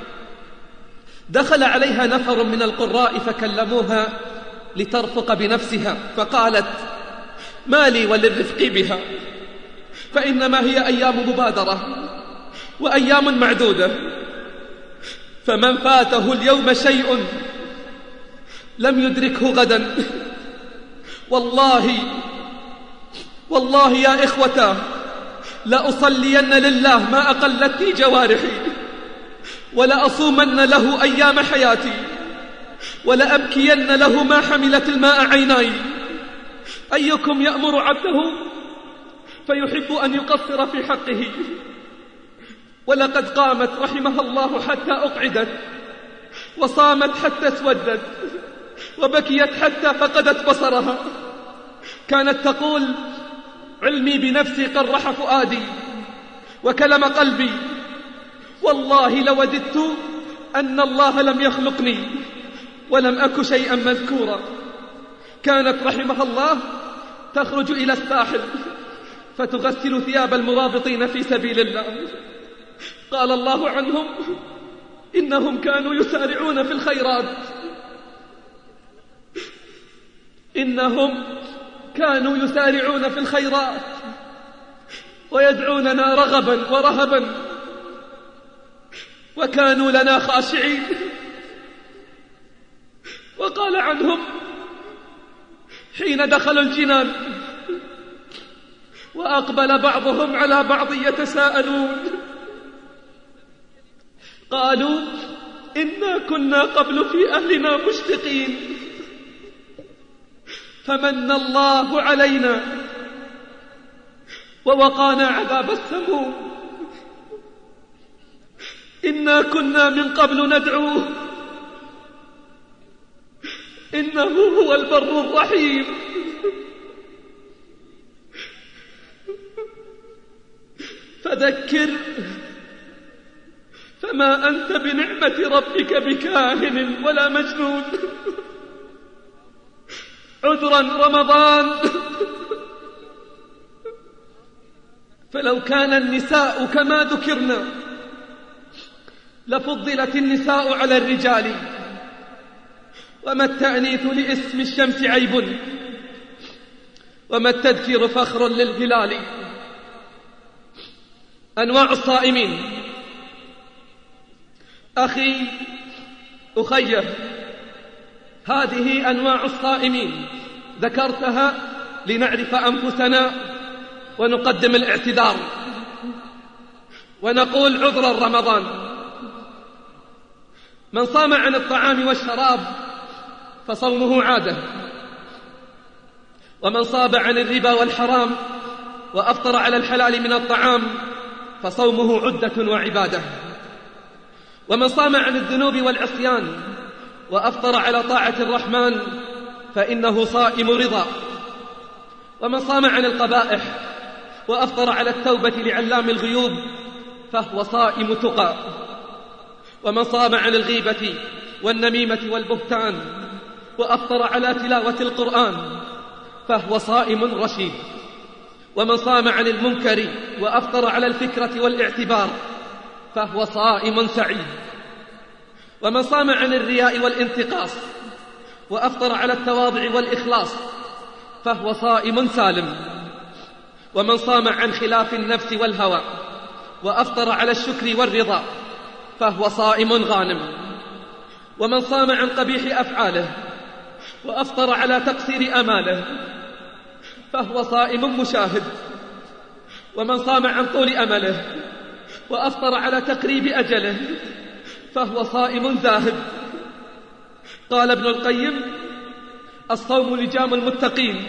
دخل عليها نفر من القراء فكلموها لترفق بنفسها، فقالت: ما لي وللرفق بها، فإنما هي أيام مبادرة وأيام معدودة، فمن فاته اليوم شيء لم يدركه غدا. والله والله يا إخوتاه لأصلين لله ما أقلتني جوارحي، ولأصومن له أيام حياتي، ولأبكين له ما حملت الماء عيناي. أيكم يأمر عبده فيحب أن يقصر في حقه؟ ولقد قامت رحمها الله حتى أقعدت، وصامت حتى اسودت، وبكيت حتى فقدت بصرها. كانت تقول: علمي بنفسي قرح فؤادي وكلم قلبي، والله لوددت أن الله لم يخلقني ولم أك شيئا مذكورا. كانت رحمها الله تخرج إلى الساحل فتغسل ثياب المرابطين في سبيل الله. قال الله عنهم: إنهم كانوا يسارعون في الخيرات، إنهم كانوا يسارعون في الخيرات ويدعوننا رغبا ورهبا، وكانوا لنا خاشعين. وقال عنهم: حين دخلوا الجنان وأقبل بعضهم على بعض يتساءلون، قالوا: إنا كنا قبل في أهلنا مشفقين، فمن الله علينا ووقانا عذاب السموم. إنا كنا من قبل ندعوه، إنه هو البر الرحيم. فذكر فما أنت بنعمة ربك بكاهن ولا مجنون. عذرا رمضان، فلو كان النساء كما ذكرنا لفضلت النساء على الرجال، وما التأنيث لاسم الشمس عيب، وما التذكير فخر للهلال. أنواع الصائمين. أخي أخيه، هذه أنواع الصائمين ذكرتها لنعرف أنفسنا ونقدم الاعتذار ونقول عذرا رمضان. من صام عن الطعام والشراب فصومه عادة، ومن صام عن الربا والحرام وأفطر على الحلال من الطعام فصومه عدة وعبادة، ومن صام عن الذنوب والعصيان وأفطر على طاعة الرحمن فإنه صائم رضا، ومن صام عن القبائح وأفطر على التوبة لعلام الغيوب فهو صائم تقى، ومن صام عن الغيبة والنميمة والبهتان وأفطر على تلاوة القرآن فهو صائم رشيد، ومن صام عن المنكر وأفطر على الفكرة والاعتبار فهو صائم سعيد، ومن صام عن الرياء والانتقاص وأفطر على التواضع والإخلاص فهو صائم سالم، ومن صام عن خلاف النفس والهوى وأفطر على الشكر والرضا فهو صائم غانم، ومن صام عن قبيح أفعاله وأفطر على تقصير أماله فهو صائم مشاهد، ومن صام عن طول أمله وأفطر على تقريب أجله فهو صائم زاهد. قال ابن القيم: الصوم لجام المتقين،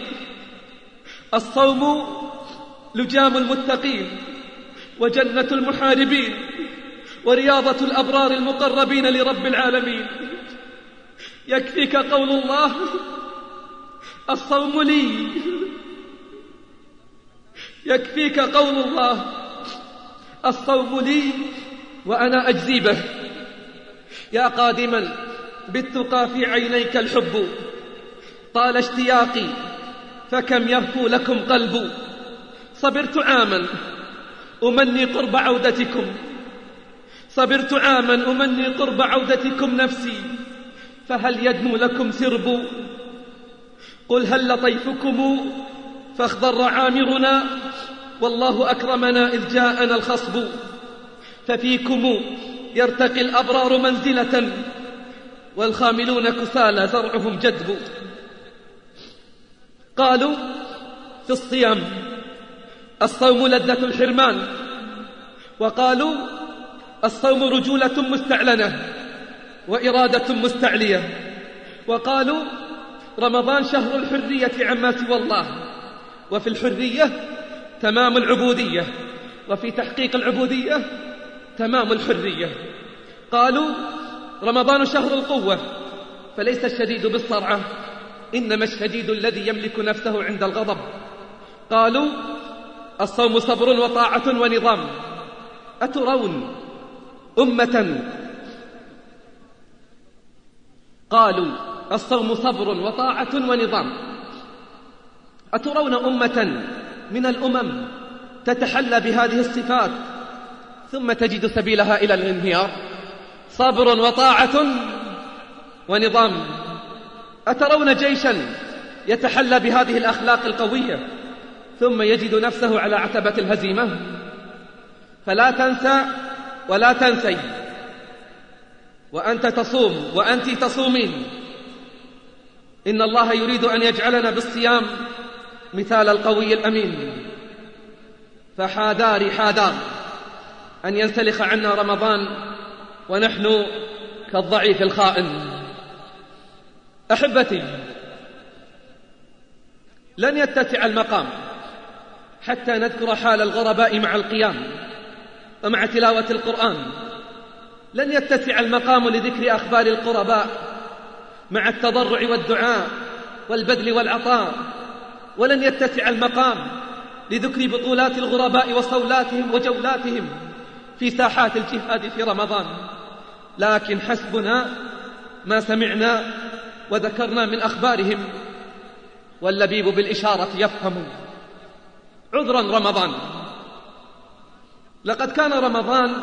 الصوم لجام المتقين وجنة المحاربين ورياضة الأبرار المقربين لرب العالمين. يكفيك قول الله: الصوم لي. يكفيك قول الله: الصوم لي وأنا أجزي به. يا قادما بالتقى في عينيك الحب، طال اشتياقي فكم يهفو لكم قلب. صبرت عاما أمني قرب عودتكم، صبرت عاما أمني قرب عودتكم نفسي، فهل يدنو لكم سرب؟ قل هل لطيفكم فاخضر عامرنا، والله أكرمنا إذ جاءنا الخصب. ففيكم يرتقي الأبرار منزلة، والخاملون كسالى زرعهم جدب. قالوا في الصيام: الصوم لذة الحرمان، وقالوا: الصوم رجولة مستعلنة وإرادة مستعلية، وقالوا: رمضان شهر الحرية عما سوى الله، وفي الحرية تمام العبودية، وفي تحقيق العبودية تمام الحرية. قالوا: رمضان شهر القوة، فليس الشديد بالصرعة، إنما الشديد الذي يملك نفسه عند الغضب. قالوا: الصوم صبر وطاعة ونظام. أترون أمة قالوا: الصوم صبر وطاعة ونظام. أترون أمة من الأمم تتحلى بهذه الصفات ثم تجد سبيلها إلى الانهيار؟ صبر وطاعة ونظام. أترون جيشا يتحلى بهذه الأخلاق القوية ثم يجد نفسه على عتبة الهزيمة؟ فلا تنسى ولا تنسي، وأنت تصوم وأنت تصومين، إن الله يريد أن يجعلنا بالصيام مثال القوي الأمين. فحاذار حاذار أن ينسلخ عنا رمضان ونحن كالضعيف الخائن. أحبتي، لن يتسع المقام حتى نذكر حال الغرباء مع القيام ومع تلاوة القرآن، لن يتسع المقام لذكر أخبار القرباء مع التضرع والدعاء والبذل والعطاء، ولن يتسع المقام لذكر بطولات الغرباء وصولاتهم وجولاتهم في ساحات الجهاد في رمضان. لكن حسبنا ما سمعنا وذكرنا من أخبارهم، واللبيب بالإشارة يفهم. عذرا رمضان، لقد كان رمضان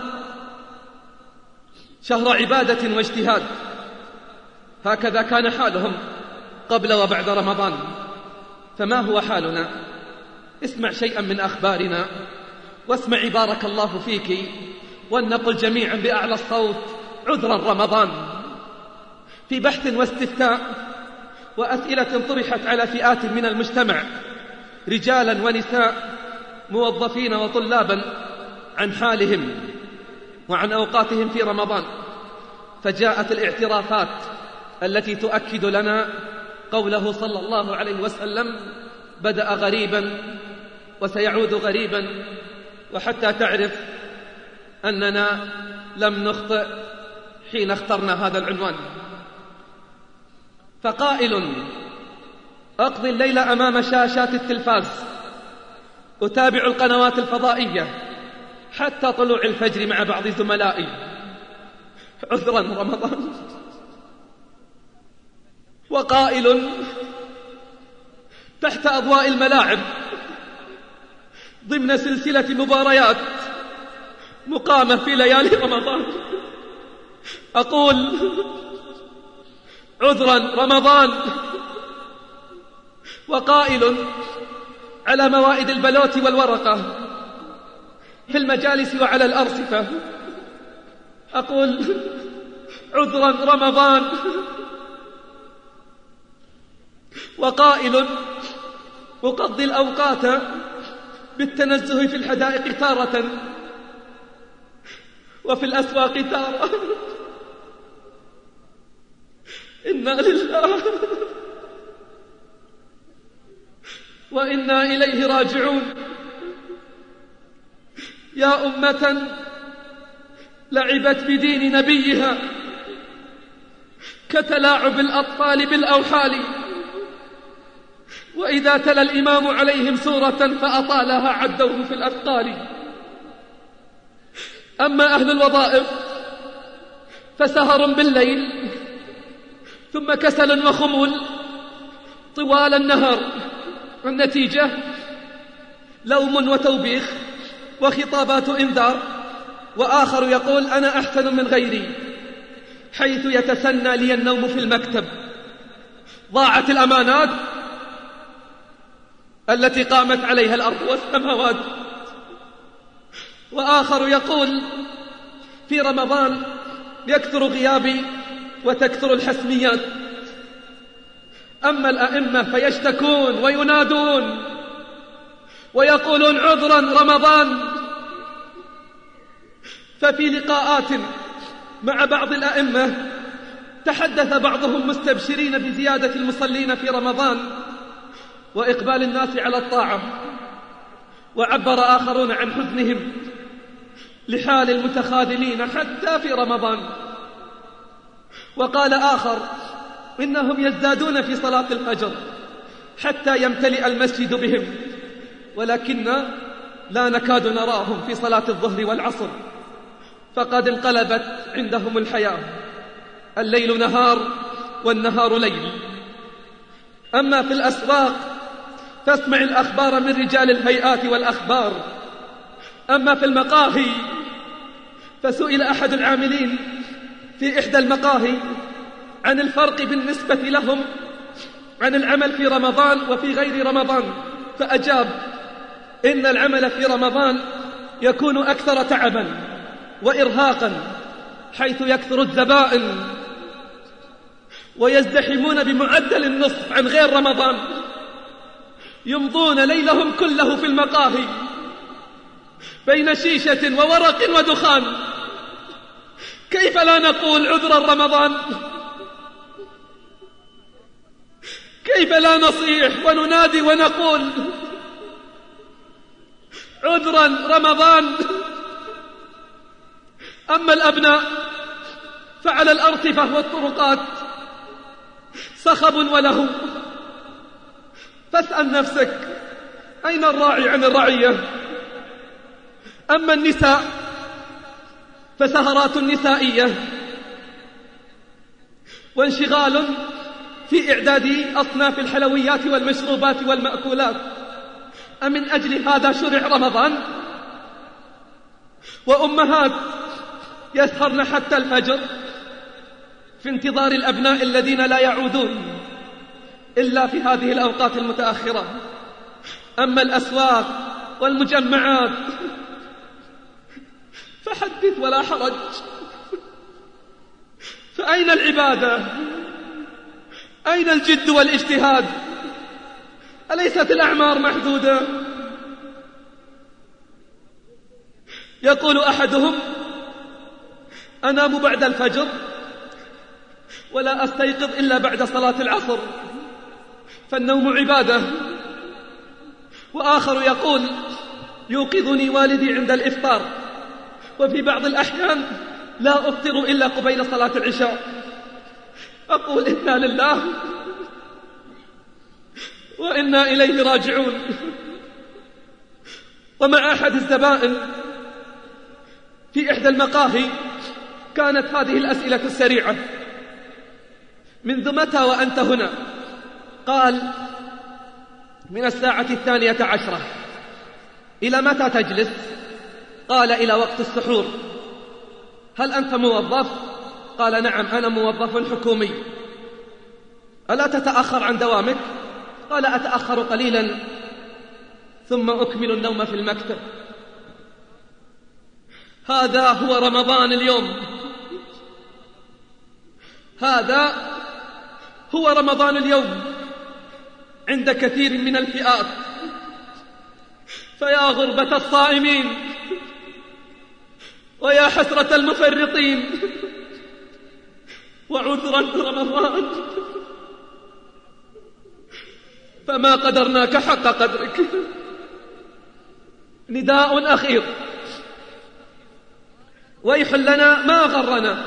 شهر عبادة واجتهاد، هكذا كان حالهم قبل وبعد رمضان. فما هو حالنا؟ اسمع شيئا من أخبارنا واسمعي بارك الله فيك، ولنقل جميعا بأعلى الصوت عذرا رمضان. في بحث واستفتاء وأسئلة طرحت على فئات من المجتمع رجالا ونساء موظفين وطلابا عن حالهم وعن أوقاتهم في رمضان، فجاءت الاعترافات التي تؤكد لنا قوله صلى الله عليه وسلم: بدأ غريبا وسيعود غريبا، وحتى تعرف أننا لم نخطئ حين اخترنا هذا العنوان. فقائل: أقضي الليل أمام شاشات التلفاز، أتابع القنوات الفضائية حتى طلوع الفجر مع بعض زملائي، عذرا رمضان. وقائل: تحت أضواء الملاعب ضمن سلسلة مباريات مقامة في ليالي رمضان، أقول عذرا رمضان. وقائل: على موائد البلوت والورقة في المجالس وعلى الأرصفة، أقول عذرا رمضان. وقائل: أقضي الأوقات بالتنزه في الحدائق تارة وفي الأسواق تارة، إنا لله وإنا إليه راجعون. يا أمة لعبت بدين نبيها كتلاعب الأطفال بالأوحال، وإذا تلا الإمام عليهم سورة فأطالها عدوه في الأثقال. أما أهل الوظائف فسهر بالليل ثم كسل وخمول طوال النهار، النتيجة لوم وتوبيخ وخطابات إنذار، وآخر يقول أنا أحسن من غيري، حيث يتسنى لي النوم في المكتب. ضاعت الأمانات التي قامت عليها الأرض والسماوات. وآخر يقول في رمضان يكثر غيابي وتكثر الحسميات. أما الأئمة فيشتكون وينادون ويقولون عذرا رمضان. ففي لقاءات مع بعض الأئمة تحدث بعضهم مستبشرين بزيادة المصلين في رمضان وإقبال الناس على الطاعة، وعبر آخرون عن حزنهم لحال المتخاذلين حتى في رمضان. وقال آخر إنهم يزدادون في صلاة الفجر حتى يمتلئ المسجد بهم، ولكن لا نكاد نراهم في صلاة الظهر والعصر، فقد انقلبت عندهم الحياة، الليل نهار والنهار ليل. أما في الأسواق فاسمع الأخبار من رجال الهيئات والأخبار. أما في المقاهي فسئل أحد العاملين في إحدى المقاهي عن الفرق بالنسبة لهم عن العمل في رمضان وفي غير رمضان، فأجاب إن العمل في رمضان يكون أكثر تعبا وإرهاقا، حيث يكثر الزبائن ويزدحمون بمعدل النصف عن غير رمضان، يمضون ليلهم كله في المقاهي بين شيشة وورق ودخان. كيف لا نقول عذرا رمضان؟ كيف لا نصيح وننادي ونقول عذرا رمضان؟ أما الأبناء فعلى الأرصفة والطرقات صخب وله، فاسأل نفسك أين الراعي عن الرعية؟ أما النساء فسهرات نسائية وانشغال في إعداد أصناف الحلويات والمشروبات والمأكولات. أمن أجل هذا شرع رمضان؟ وأمهات يسهرن حتى الفجر في انتظار الأبناء الذين لا يعودون إلا في هذه الأوقات المتأخرة. أما الأسواق والمجمعات فحدث ولا حرج. فأين العبادة؟ أين الجد والاجتهاد؟ أليست الأعمار محدودة؟ يقول أحدهم: أنام بعد الفجر ولا أستيقظ إلا بعد صلاة العصر، فالنوم عبادة. وآخر يقول: يوقظني والدي عند الإفطار، وفي بعض الأحيان لا أفطر إلا قبيل صلاة العشاء. أقول: إنا لله وإنا إليه راجعون. ومع أحد الزبائن في إحدى المقاهي كانت هذه الأسئلة السريعة: منذ متى وأنت هنا؟ قال: من الساعة الثانية عشرة. إلى متى تجلس؟ قال: إلى وقت السحور. هل أنت موظف؟ قال: نعم، أنا موظف حكومي. ألا تتأخر عن دوامك؟ قال: أتأخر قليلا ثم أكمل النوم في المكتب. هذا هو رمضان اليوم، هذا هو رمضان اليوم عند كثير من الفئات. فيا غربة الصائمين ويا حسرة المفرطين وعذرا رمضان، فما قدرناك حق قدرك. نداء أخير: ويح لنا ما غرنا،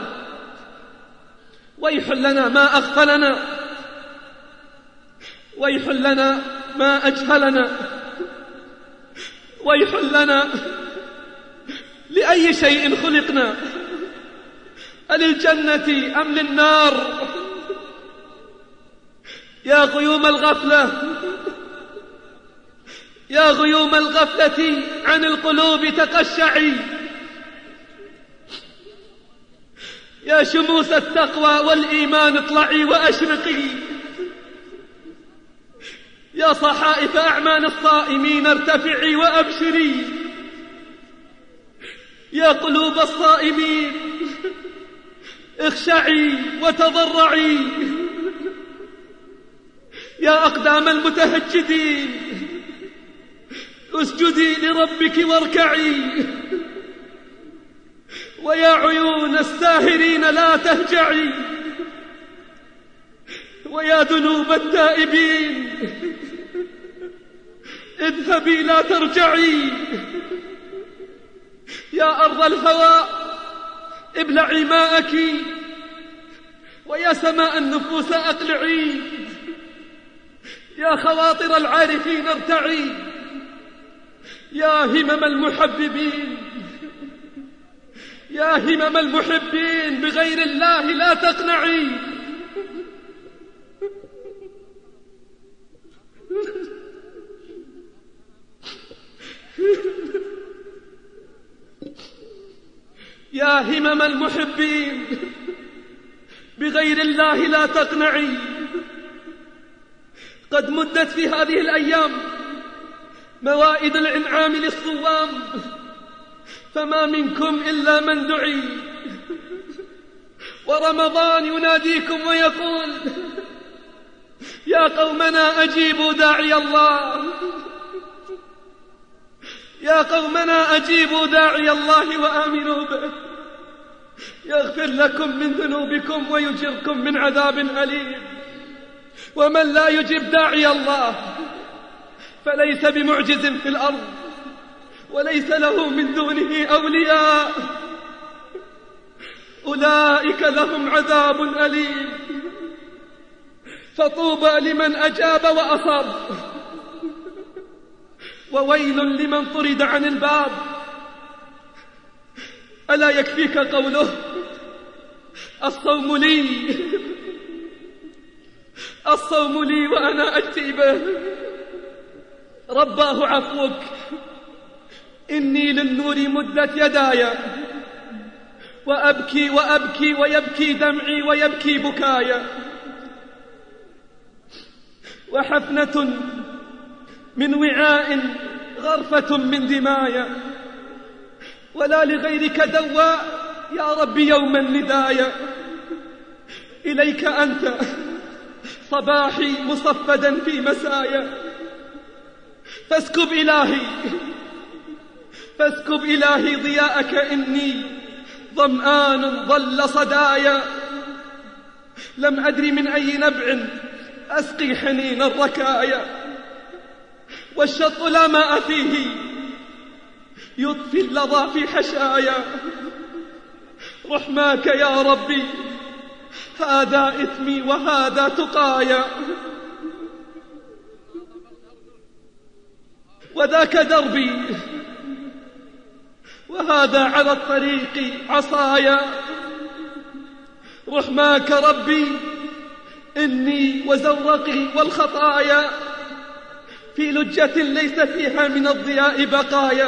ويح لنا ما أغفلنا، ويح لنا ما أجهلنا، ويح لنا لأي شيء خلقنا، أللجنة أم للنار؟ يا غيوم الغفلة، يا غيوم الغفلة عن القلوب تقشعي، يا شموس التقوى والإيمان اطلعي وأشرقي، يا صحائف أعمال الصائمين ارتفعي وأبشري، يا قلوب الصائمين اخشعي وتضرعي، يا أقدام المتهجدين اسجدي لربك واركعي، ويا عيون الساهرين لا تهجعي، ويا ذنوب التائبين اذهبي لا ترجعي، يا أرض الهواء ابلعي ماءك، ويا سماء النفوس أقلعي، يا خواطر العارفين ارتعي، يا همم المحببين، يا همم المحبين بغير الله لا تقنعي. يا همم المحبين بغير الله لا تقنعي. قد مدت في هذه الأيام موائد الإنعام للصوام، فما منكم إلا من دعي، ورمضان يناديكم ويقول: يا قومنا أجيبوا داعي الله، يا قومنا أجيبوا داعي الله وآمنوا به يغفر لكم من ذنوبكم ويجركم من عذاب أليم. ومن لا يجيب داعي الله فليس بمعجز في الأرض وليس له من دونه أولياء، أولئك لهم عذاب أليم. فطوبى لمن أجاب وأصاب، وويل لمن طرد عن الباب. ألا يكفيك قوله: الصوم لي، الصوم لي وأنا أجزي به. رباه عفوك إني للنور مدت يداي وأبكي وأبكي ويبكي دمعي ويبكي بكايا، وحفنة من وعاء غرفة من دمايا، ولا لغيرك دواء يا رب يوما ندايا. إليك أنت صباحي مصفدا في مسايا، فاسكب إلهي فاسكب إلهي ضياءك، إني ظمآن ظل صدايا. لم أدري من أي نبع أسقي حنين الركايا، والشط لا ماء فيه يطفي اللظى في حشايا. رحماك يا ربي هذا إثمي وهذا تقايا، وذاك دربي وهذا على الطريق عصايا. رحماك ربي إني وزورقي والخطايا في لجة ليس فيها من الضياء بقايا،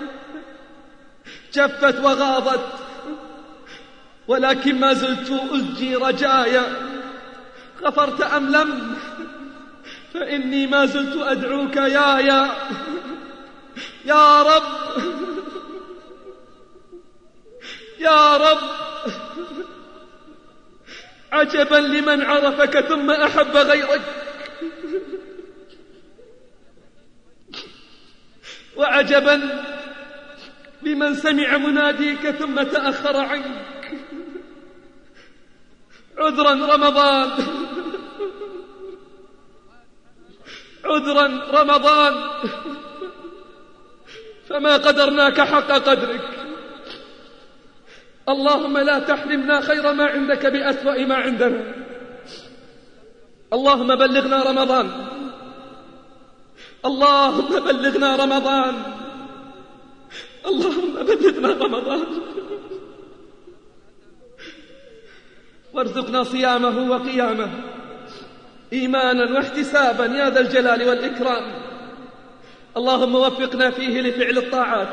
جفت وغاضت ولكن ما زلت أزجي رجايا. غفرت أم لم؟ فإني ما زلت أدعوك يا يا يا رب يا رب. عجبا لمن عرفك ثم أحب غيرك، وعجبا لمن سمع مناديك ثم تأخر عنك. عذرا رمضان عذرا رمضان، فما قدرناك حق قدرك. اللهم لا تحرمنا خير ما عندك بأسوأ ما عندنا. اللهم بلغنا رمضان، اللهم بلغنا رمضان، اللهم بلغنا رمضان، وارزقنا صيامه وقيامه إيمانا واحتسابا يا ذا الجلال والإكرام. اللهم وفقنا فيه لفعل الطاعات،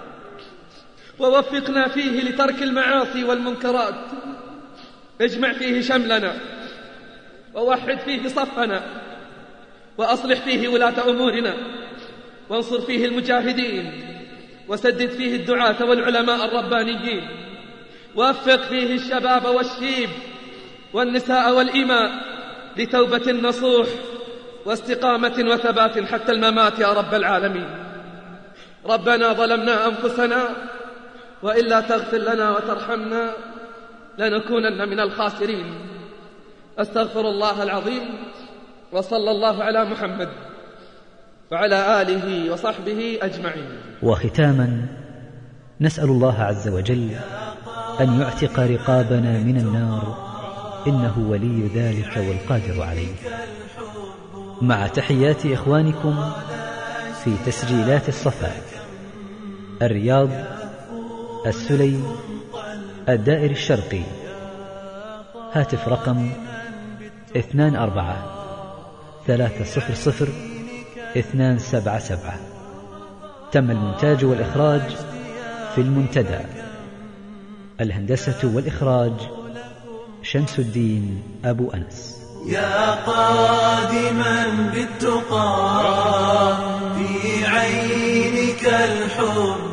ووفقنا فيه لترك المعاصي والمنكرات. اجمع فيه شملنا، ووحد فيه صفنا، وأصلح فيه ولاة أمورنا، وانصر فيه المجاهدين، وسدد فيه الدعاة والعلماء الربانيين، ووفق فيه الشباب والشيب والنساء والإماء لتوبة نصوح واستقامة وثبات حتى الممات يا رب العالمين. ربنا ظلمنا أنفسنا وإلا تغفر لنا وترحمنا لنكونن من الخاسرين. أستغفر الله العظيم، وصلى الله على محمد وعلى آله وصحبه أجمعين. وختاما نسأل الله عز وجل أن يعتق رقابنا من النار، إنه ولي ذلك والقادر عليه. مع تحيات إخوانكم في تسجيلات الصفا، الرياض، السلي، الدائر الشرقي. هاتف رقم اثنان أربعة ثلاثة صفر صفر اثنان سبعة سبعة. تم المونتاج والإخراج في المنتدى. الهندسة والإخراج شمس الدين أبو أنس. يا قادما بالتقى في عينك الحب،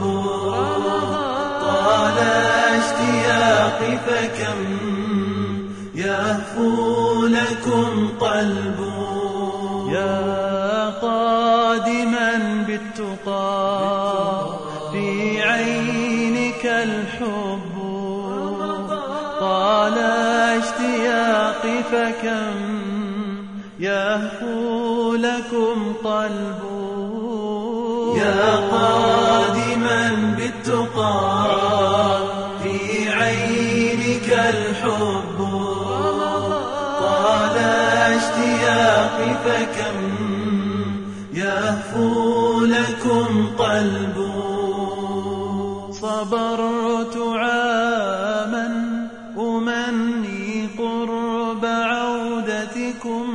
طال اشتياقي فكم يهفو لكم قلب. يا قادما بالتقى في عينك الحب، طال اشتياقي فكم يهفو لكم قلب. يا قادما بالتقى في عينك الحب، طال اشتياقي فكم يهفو لكم قلب. صبرت عاما أمني قرب عودتكم،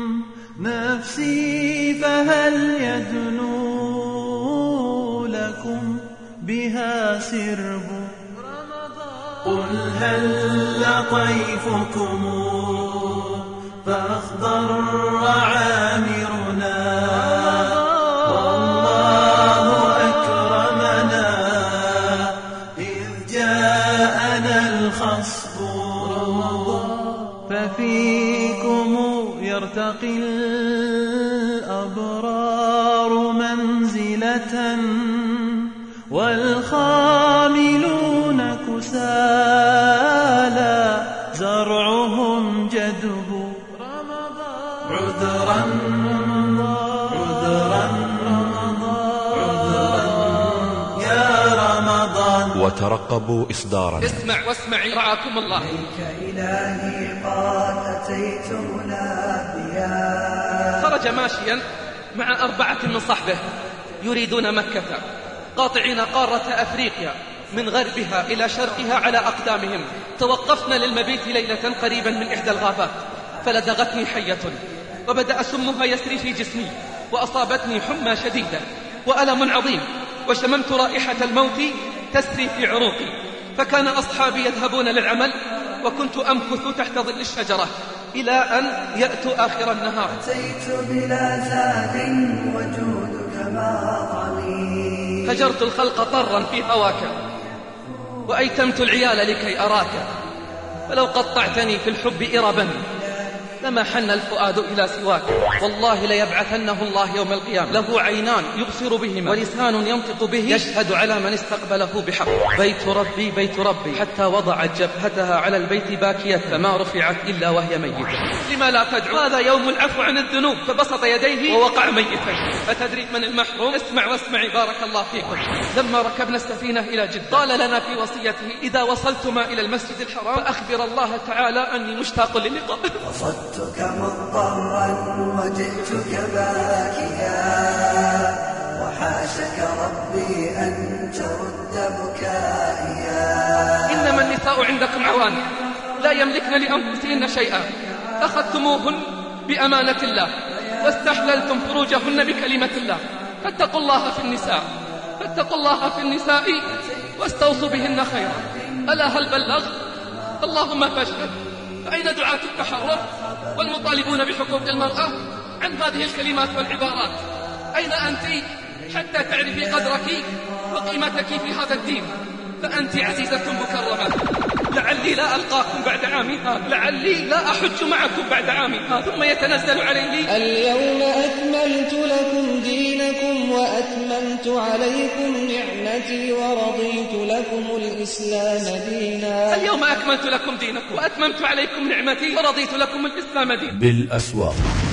نفسي فهل يدنو لكم بها سرب. قل هل طيفكم فأخضر عامرنا، والله أكرمنا إذ جاءنا الخصب. ففيكم يرتقي الأبرار منزلة، والخاملون كسالى زرعهم جدب. عذرا عذرا عذرا يا رمضان. وترقبوا إصدارنا. اسمع واسمعي رعاكم الله. إلهي قد أتيت مناديا. خرج ماشيا مع أربعة من صحبه يريدون مكة، قاطعين قارة أفريقيا من غربها إلى شرقها على أقدامهم. توقفنا للمبيت ليلة قريبا من إحدى الغابات، فلدغتني حية وبدأ سمها يسري في جسمي، وأصابتني حمى شديدة وألم عظيم، وشممت رائحة الموت تسري في عروقي. فكان أصحابي يذهبون للعمل وكنت أمكث تحت ظل الشجرة إلى أن يأتوا آخر النهار. أتيت بلا زاد وجودك ماطمي. هجرت الخلق طرا في هواك، وأيتمت العيال لكي أراك. فلو قطعتني في الحب إربا لما حن الفؤاد إلى سواك. والله ليبعثنه الله يوم القيامة، له عينان يبصر بهما ولسان ينطق به، يشهد على من استقبله بحق. بيت ربي بيت ربي، حتى وضعت جبهتها على البيت باكية فما رفعت إلا وهي ميتة. لما لا تدعو؟ هذا يوم العفو عن الذنوب. فبسط يديه ووقع ميتا. أتدري من المحروم؟ اسمع واسمعي بارك الله فيكم. لما ركبنا السفينة إلى جدة قال لنا في وصيته: إذا وصلتما إلى المسجد الحرام فأخبر الله تعالى أني مشتاق للقاء. قصدتك مضطرا وجئتك باكيا، وحاشك ربي أن ترد بكائيا. إنما النساء عندكم عوان لا يملكن لأنفسهن شيئا، أخذتموهن بأمانة الله واستحللتم فروجهن بكلمة الله. فاتقوا الله في النساء، فاتقوا الله في النساء واستوصوا بهن خيرا. ألا هل بلغت؟ اللهم فاشهد. فأين دعاة التحرر والمطالبون بحقوق المرأة عن هذه الكلمات والعبارات؟ أين أنت حتى تعرفي قدرك وقيمتك في هذا الدين؟ فأنت عزيزة مكرمة. لعلي لا ألقاكم بعد عامي هذا، لعلي لا أحج معكم بعد عامي هذا. ثم يتنزل عليه: اليوم أكملت لكم دينكم وأتممت عليكم نعمتي ورضيت لكم الإسلام دينا. اليوم أكملت لكم دينكم وأتممت عليكم نعمتي ورضيت لكم الإسلام دينا. بالأسواق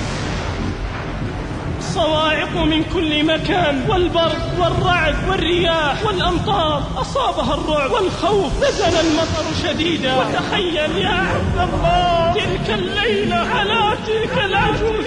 صواعق من كل مكان، والبرق والرعد والرياح والأمطار أصابها الرعب والخوف. نزل المطر شديدا، وتخيل يا عبد الله تلك الليلة على تلك العجوز.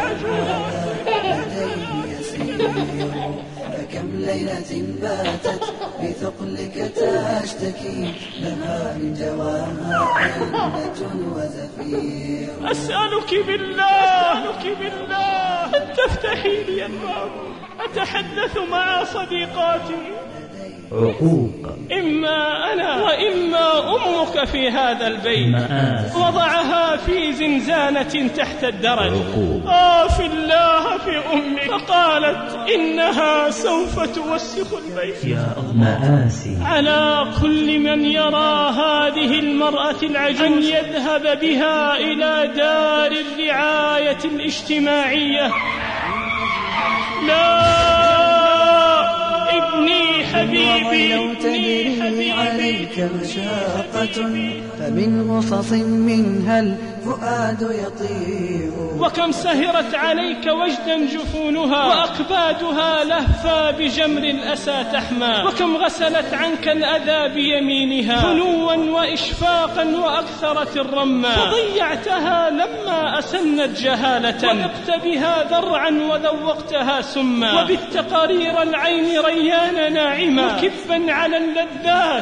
فكم ليلة باتت بثقلك تشتكي، لها من جواها علة وزفير. أسألك بالله أسألك بالله أن تفتحي لي الباب، أتحدث مع صديقاتي. عقوق. إما أنا وإما أمك في هذا البيت. مآسي. وضعها في زنزانة تحت الدرج. عقوق. آه في الله في أمي، فقالت إنها سوف توسخ البيت. يا مآسي. على كل من يرى هذه المرأة العجوز أن يذهب بها إلى دار الرعاية الاجتماعية. لا ابني حبيبي، لو تدري عليك مشاقة، فمن غصص منها الفؤاد يطير. وكم سهرت عليك وجدا جفونها، وأكبادها لهفا بجمر الأسى تحمى. وكم غسلت عنك الأذى بيمينها، فنوا وإشفاقا وأكثرت الرمى. فضيعتها لما أسنت جهالة، وذقت بها ذرعا وذوقتها سما. وبت قرير العين ريان ناعما، وكبا على اللذات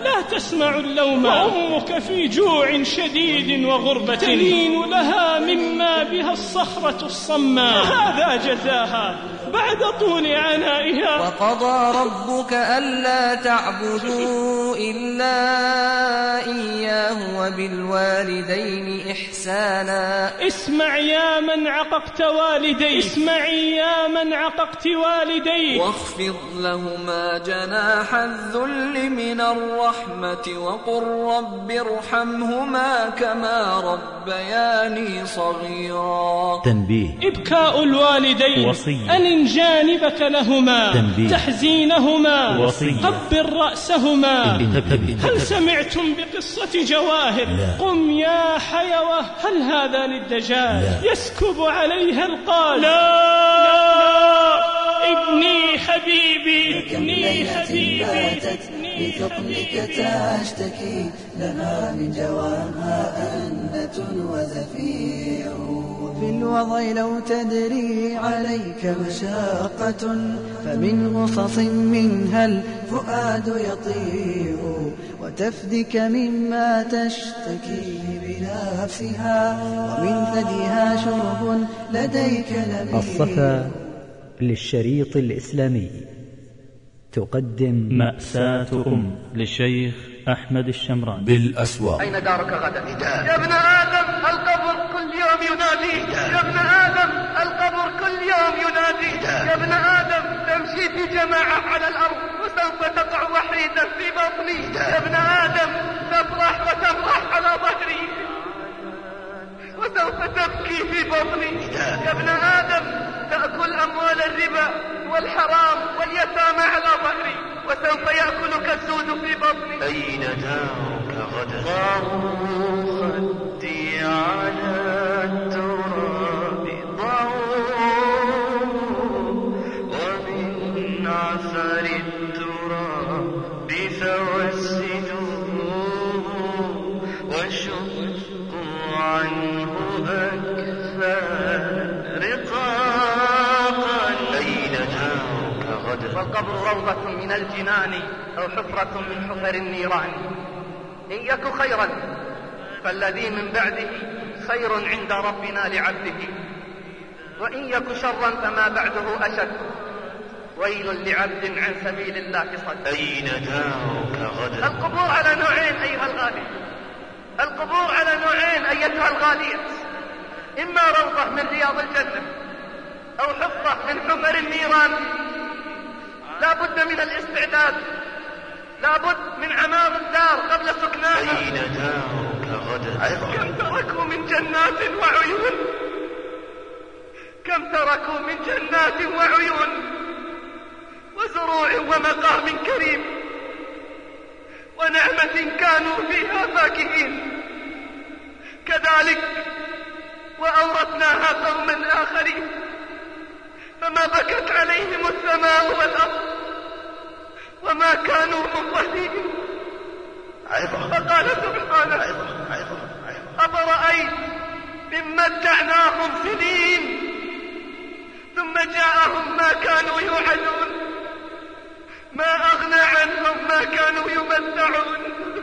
لا تسمع اللوم، وأمك في جوع شديد وغربة تلين لها مما بها الصخرة الصماء، هذا جزاها بعد طول عنائها. وقضى ربك ألا تعبدوا إلا إياه وبالوالدين إحسانا. اسمع يا من عققت والديك، اسمعي يا من عققت والديك، واخفض لهما جناح الذل من الرحمة وقل رب ارحمهما كما ربياني صغيرا. تنبيه: إبكاء الوالدين وصية، أن جانبك لهما، تنبيه: تحزينهما، وصية، قبل رأسهما. هل سمعتم بقصة جواهر؟ لا. قم يا حيوة، هل هذا للدجال؟ لا. يسكب عليها القال. لا, لا. ابني حبيبي، ابني حبيبي، بثقلك تشتكي لها من جواها أنة وزفير. في الوضع لو تدري عليك مشاقة فمن غصص منها الفؤاد يطير، وتفدك مما تشتكي بنفسها ومن ثديها شرب لديك نمير. الصفا للشريط الإسلامي تقدم مأساة أم للشيخ أحمد الشمراني بالأسواق. أين دارك غدا؟ يا ابن آدم القبر كل يوم يناديك، يا ابن آدم القبر كل يوم يناديك، يا ابن آدم تمشي في جماعة على الأرض وسوف تقع وحيدا في بطني، يا ابن آدم تفرح وتفرح على ظهري وسوف تبكي في بطني، يا ابن آدم تأكل أموال الربا والحرام واليتامى على ظهري وسوف يأكلك السود في بطني. أين دارك غدا؟ ضعوا خدي على التراب، ضعوا ومن عثر التراب فوسدوا وشقوا عنه أكفان رقاقا. أين دارك غدا؟ والقبر روضة من الجنان أو حفرة من حفر النيران. إن يك خيرا فالذي من بعده خير عند ربنا لعبده، وإن يك شرا فما بعده أشد. ويل لعبد عن سبيل الله صد. أين دارك غدا؟ القبور على نوعين أيها الغالي، القبور على نوعين أيتها الغالية، إما روضة من رياض الجنة أو حفرة من حفر النيران. لا بد من الاستعداد، لا بد من عمار الدار قبل سكناها. أين دارك غدا؟ كم تركوا من جنات وعيون، كم تركوا من جنات وعيون وزروع ومقام كريم ونعمة كانوا فيها فاكهين. كذلك وأورثناها قوما آخرين فما بكت عليهم السماء والأرض وما كانوا منظرين. فقال سبحانه: أفرأيت إن متعناهم سنين ثم جاءهم ما كانوا يوعدون ما أغنى عنهم ما كانوا يمتعون.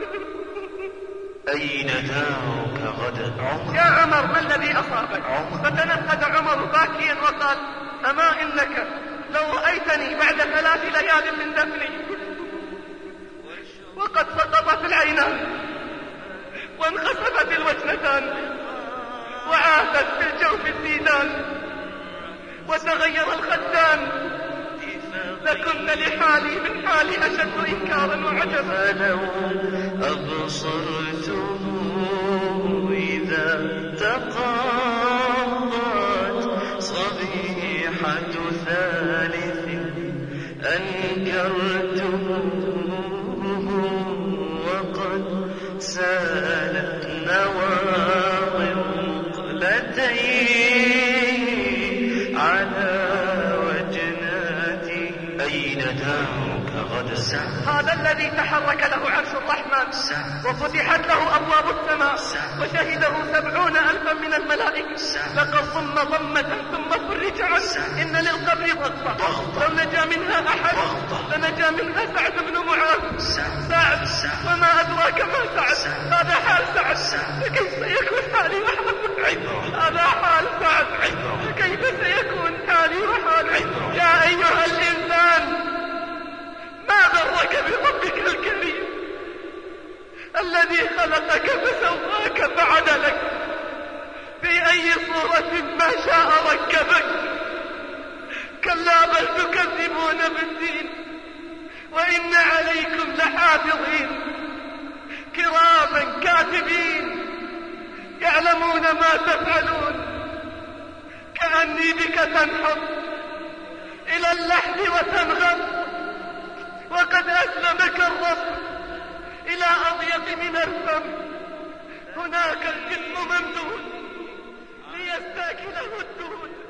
أين دارك غدا؟ يا عمر ما الذي أصابك؟ فتنهد عمر باكيا وقال: أما إنك لو رأيتني بعد ثلاث ليال من دفني وقد سقطت العينان وانخسفت الوجنتان وعاثت في الجوف الديدان وتغير الخدان لكنت لحالي من حالي أشد إنكارا وعجبا. فلو أبصرته إذا تقاضت صبيحة ثالث أنكرته وقد سالت نواضر مقلتين على وجناتي. أين دارك غدا؟ هذا الذي تحرك له عرش الرحمن وفتحت له أبواب السماء وشهده سبعون ألفا من الملائكة. لقد ضم ضمة ثم فرج اجعل إن للقبر ضغطة لو نجا منها أحد لنجا منها سعد بن معاذ. سعد وما أدراك ما سعد، هذا حال سعد، فكيف سيكون حالي وحالك؟ هذا حال سعد، فكيف سيكون حالي وحالك؟ يا أيها الإنسان ما غرك بربك الكريم الذي خلقك فسواك فعدلك في أي صورة ما شاء ركبك. كلا بل تكذبون بالدين وإن عليكم لحافظين كراما كاتبين يعلمون ما تفعلون. كأني بك تنحط إلى اللحد وتنغم وقد أسلمك الرب إلى أضيق من الفم. هناك الجسم ممدود ليستاكله الدود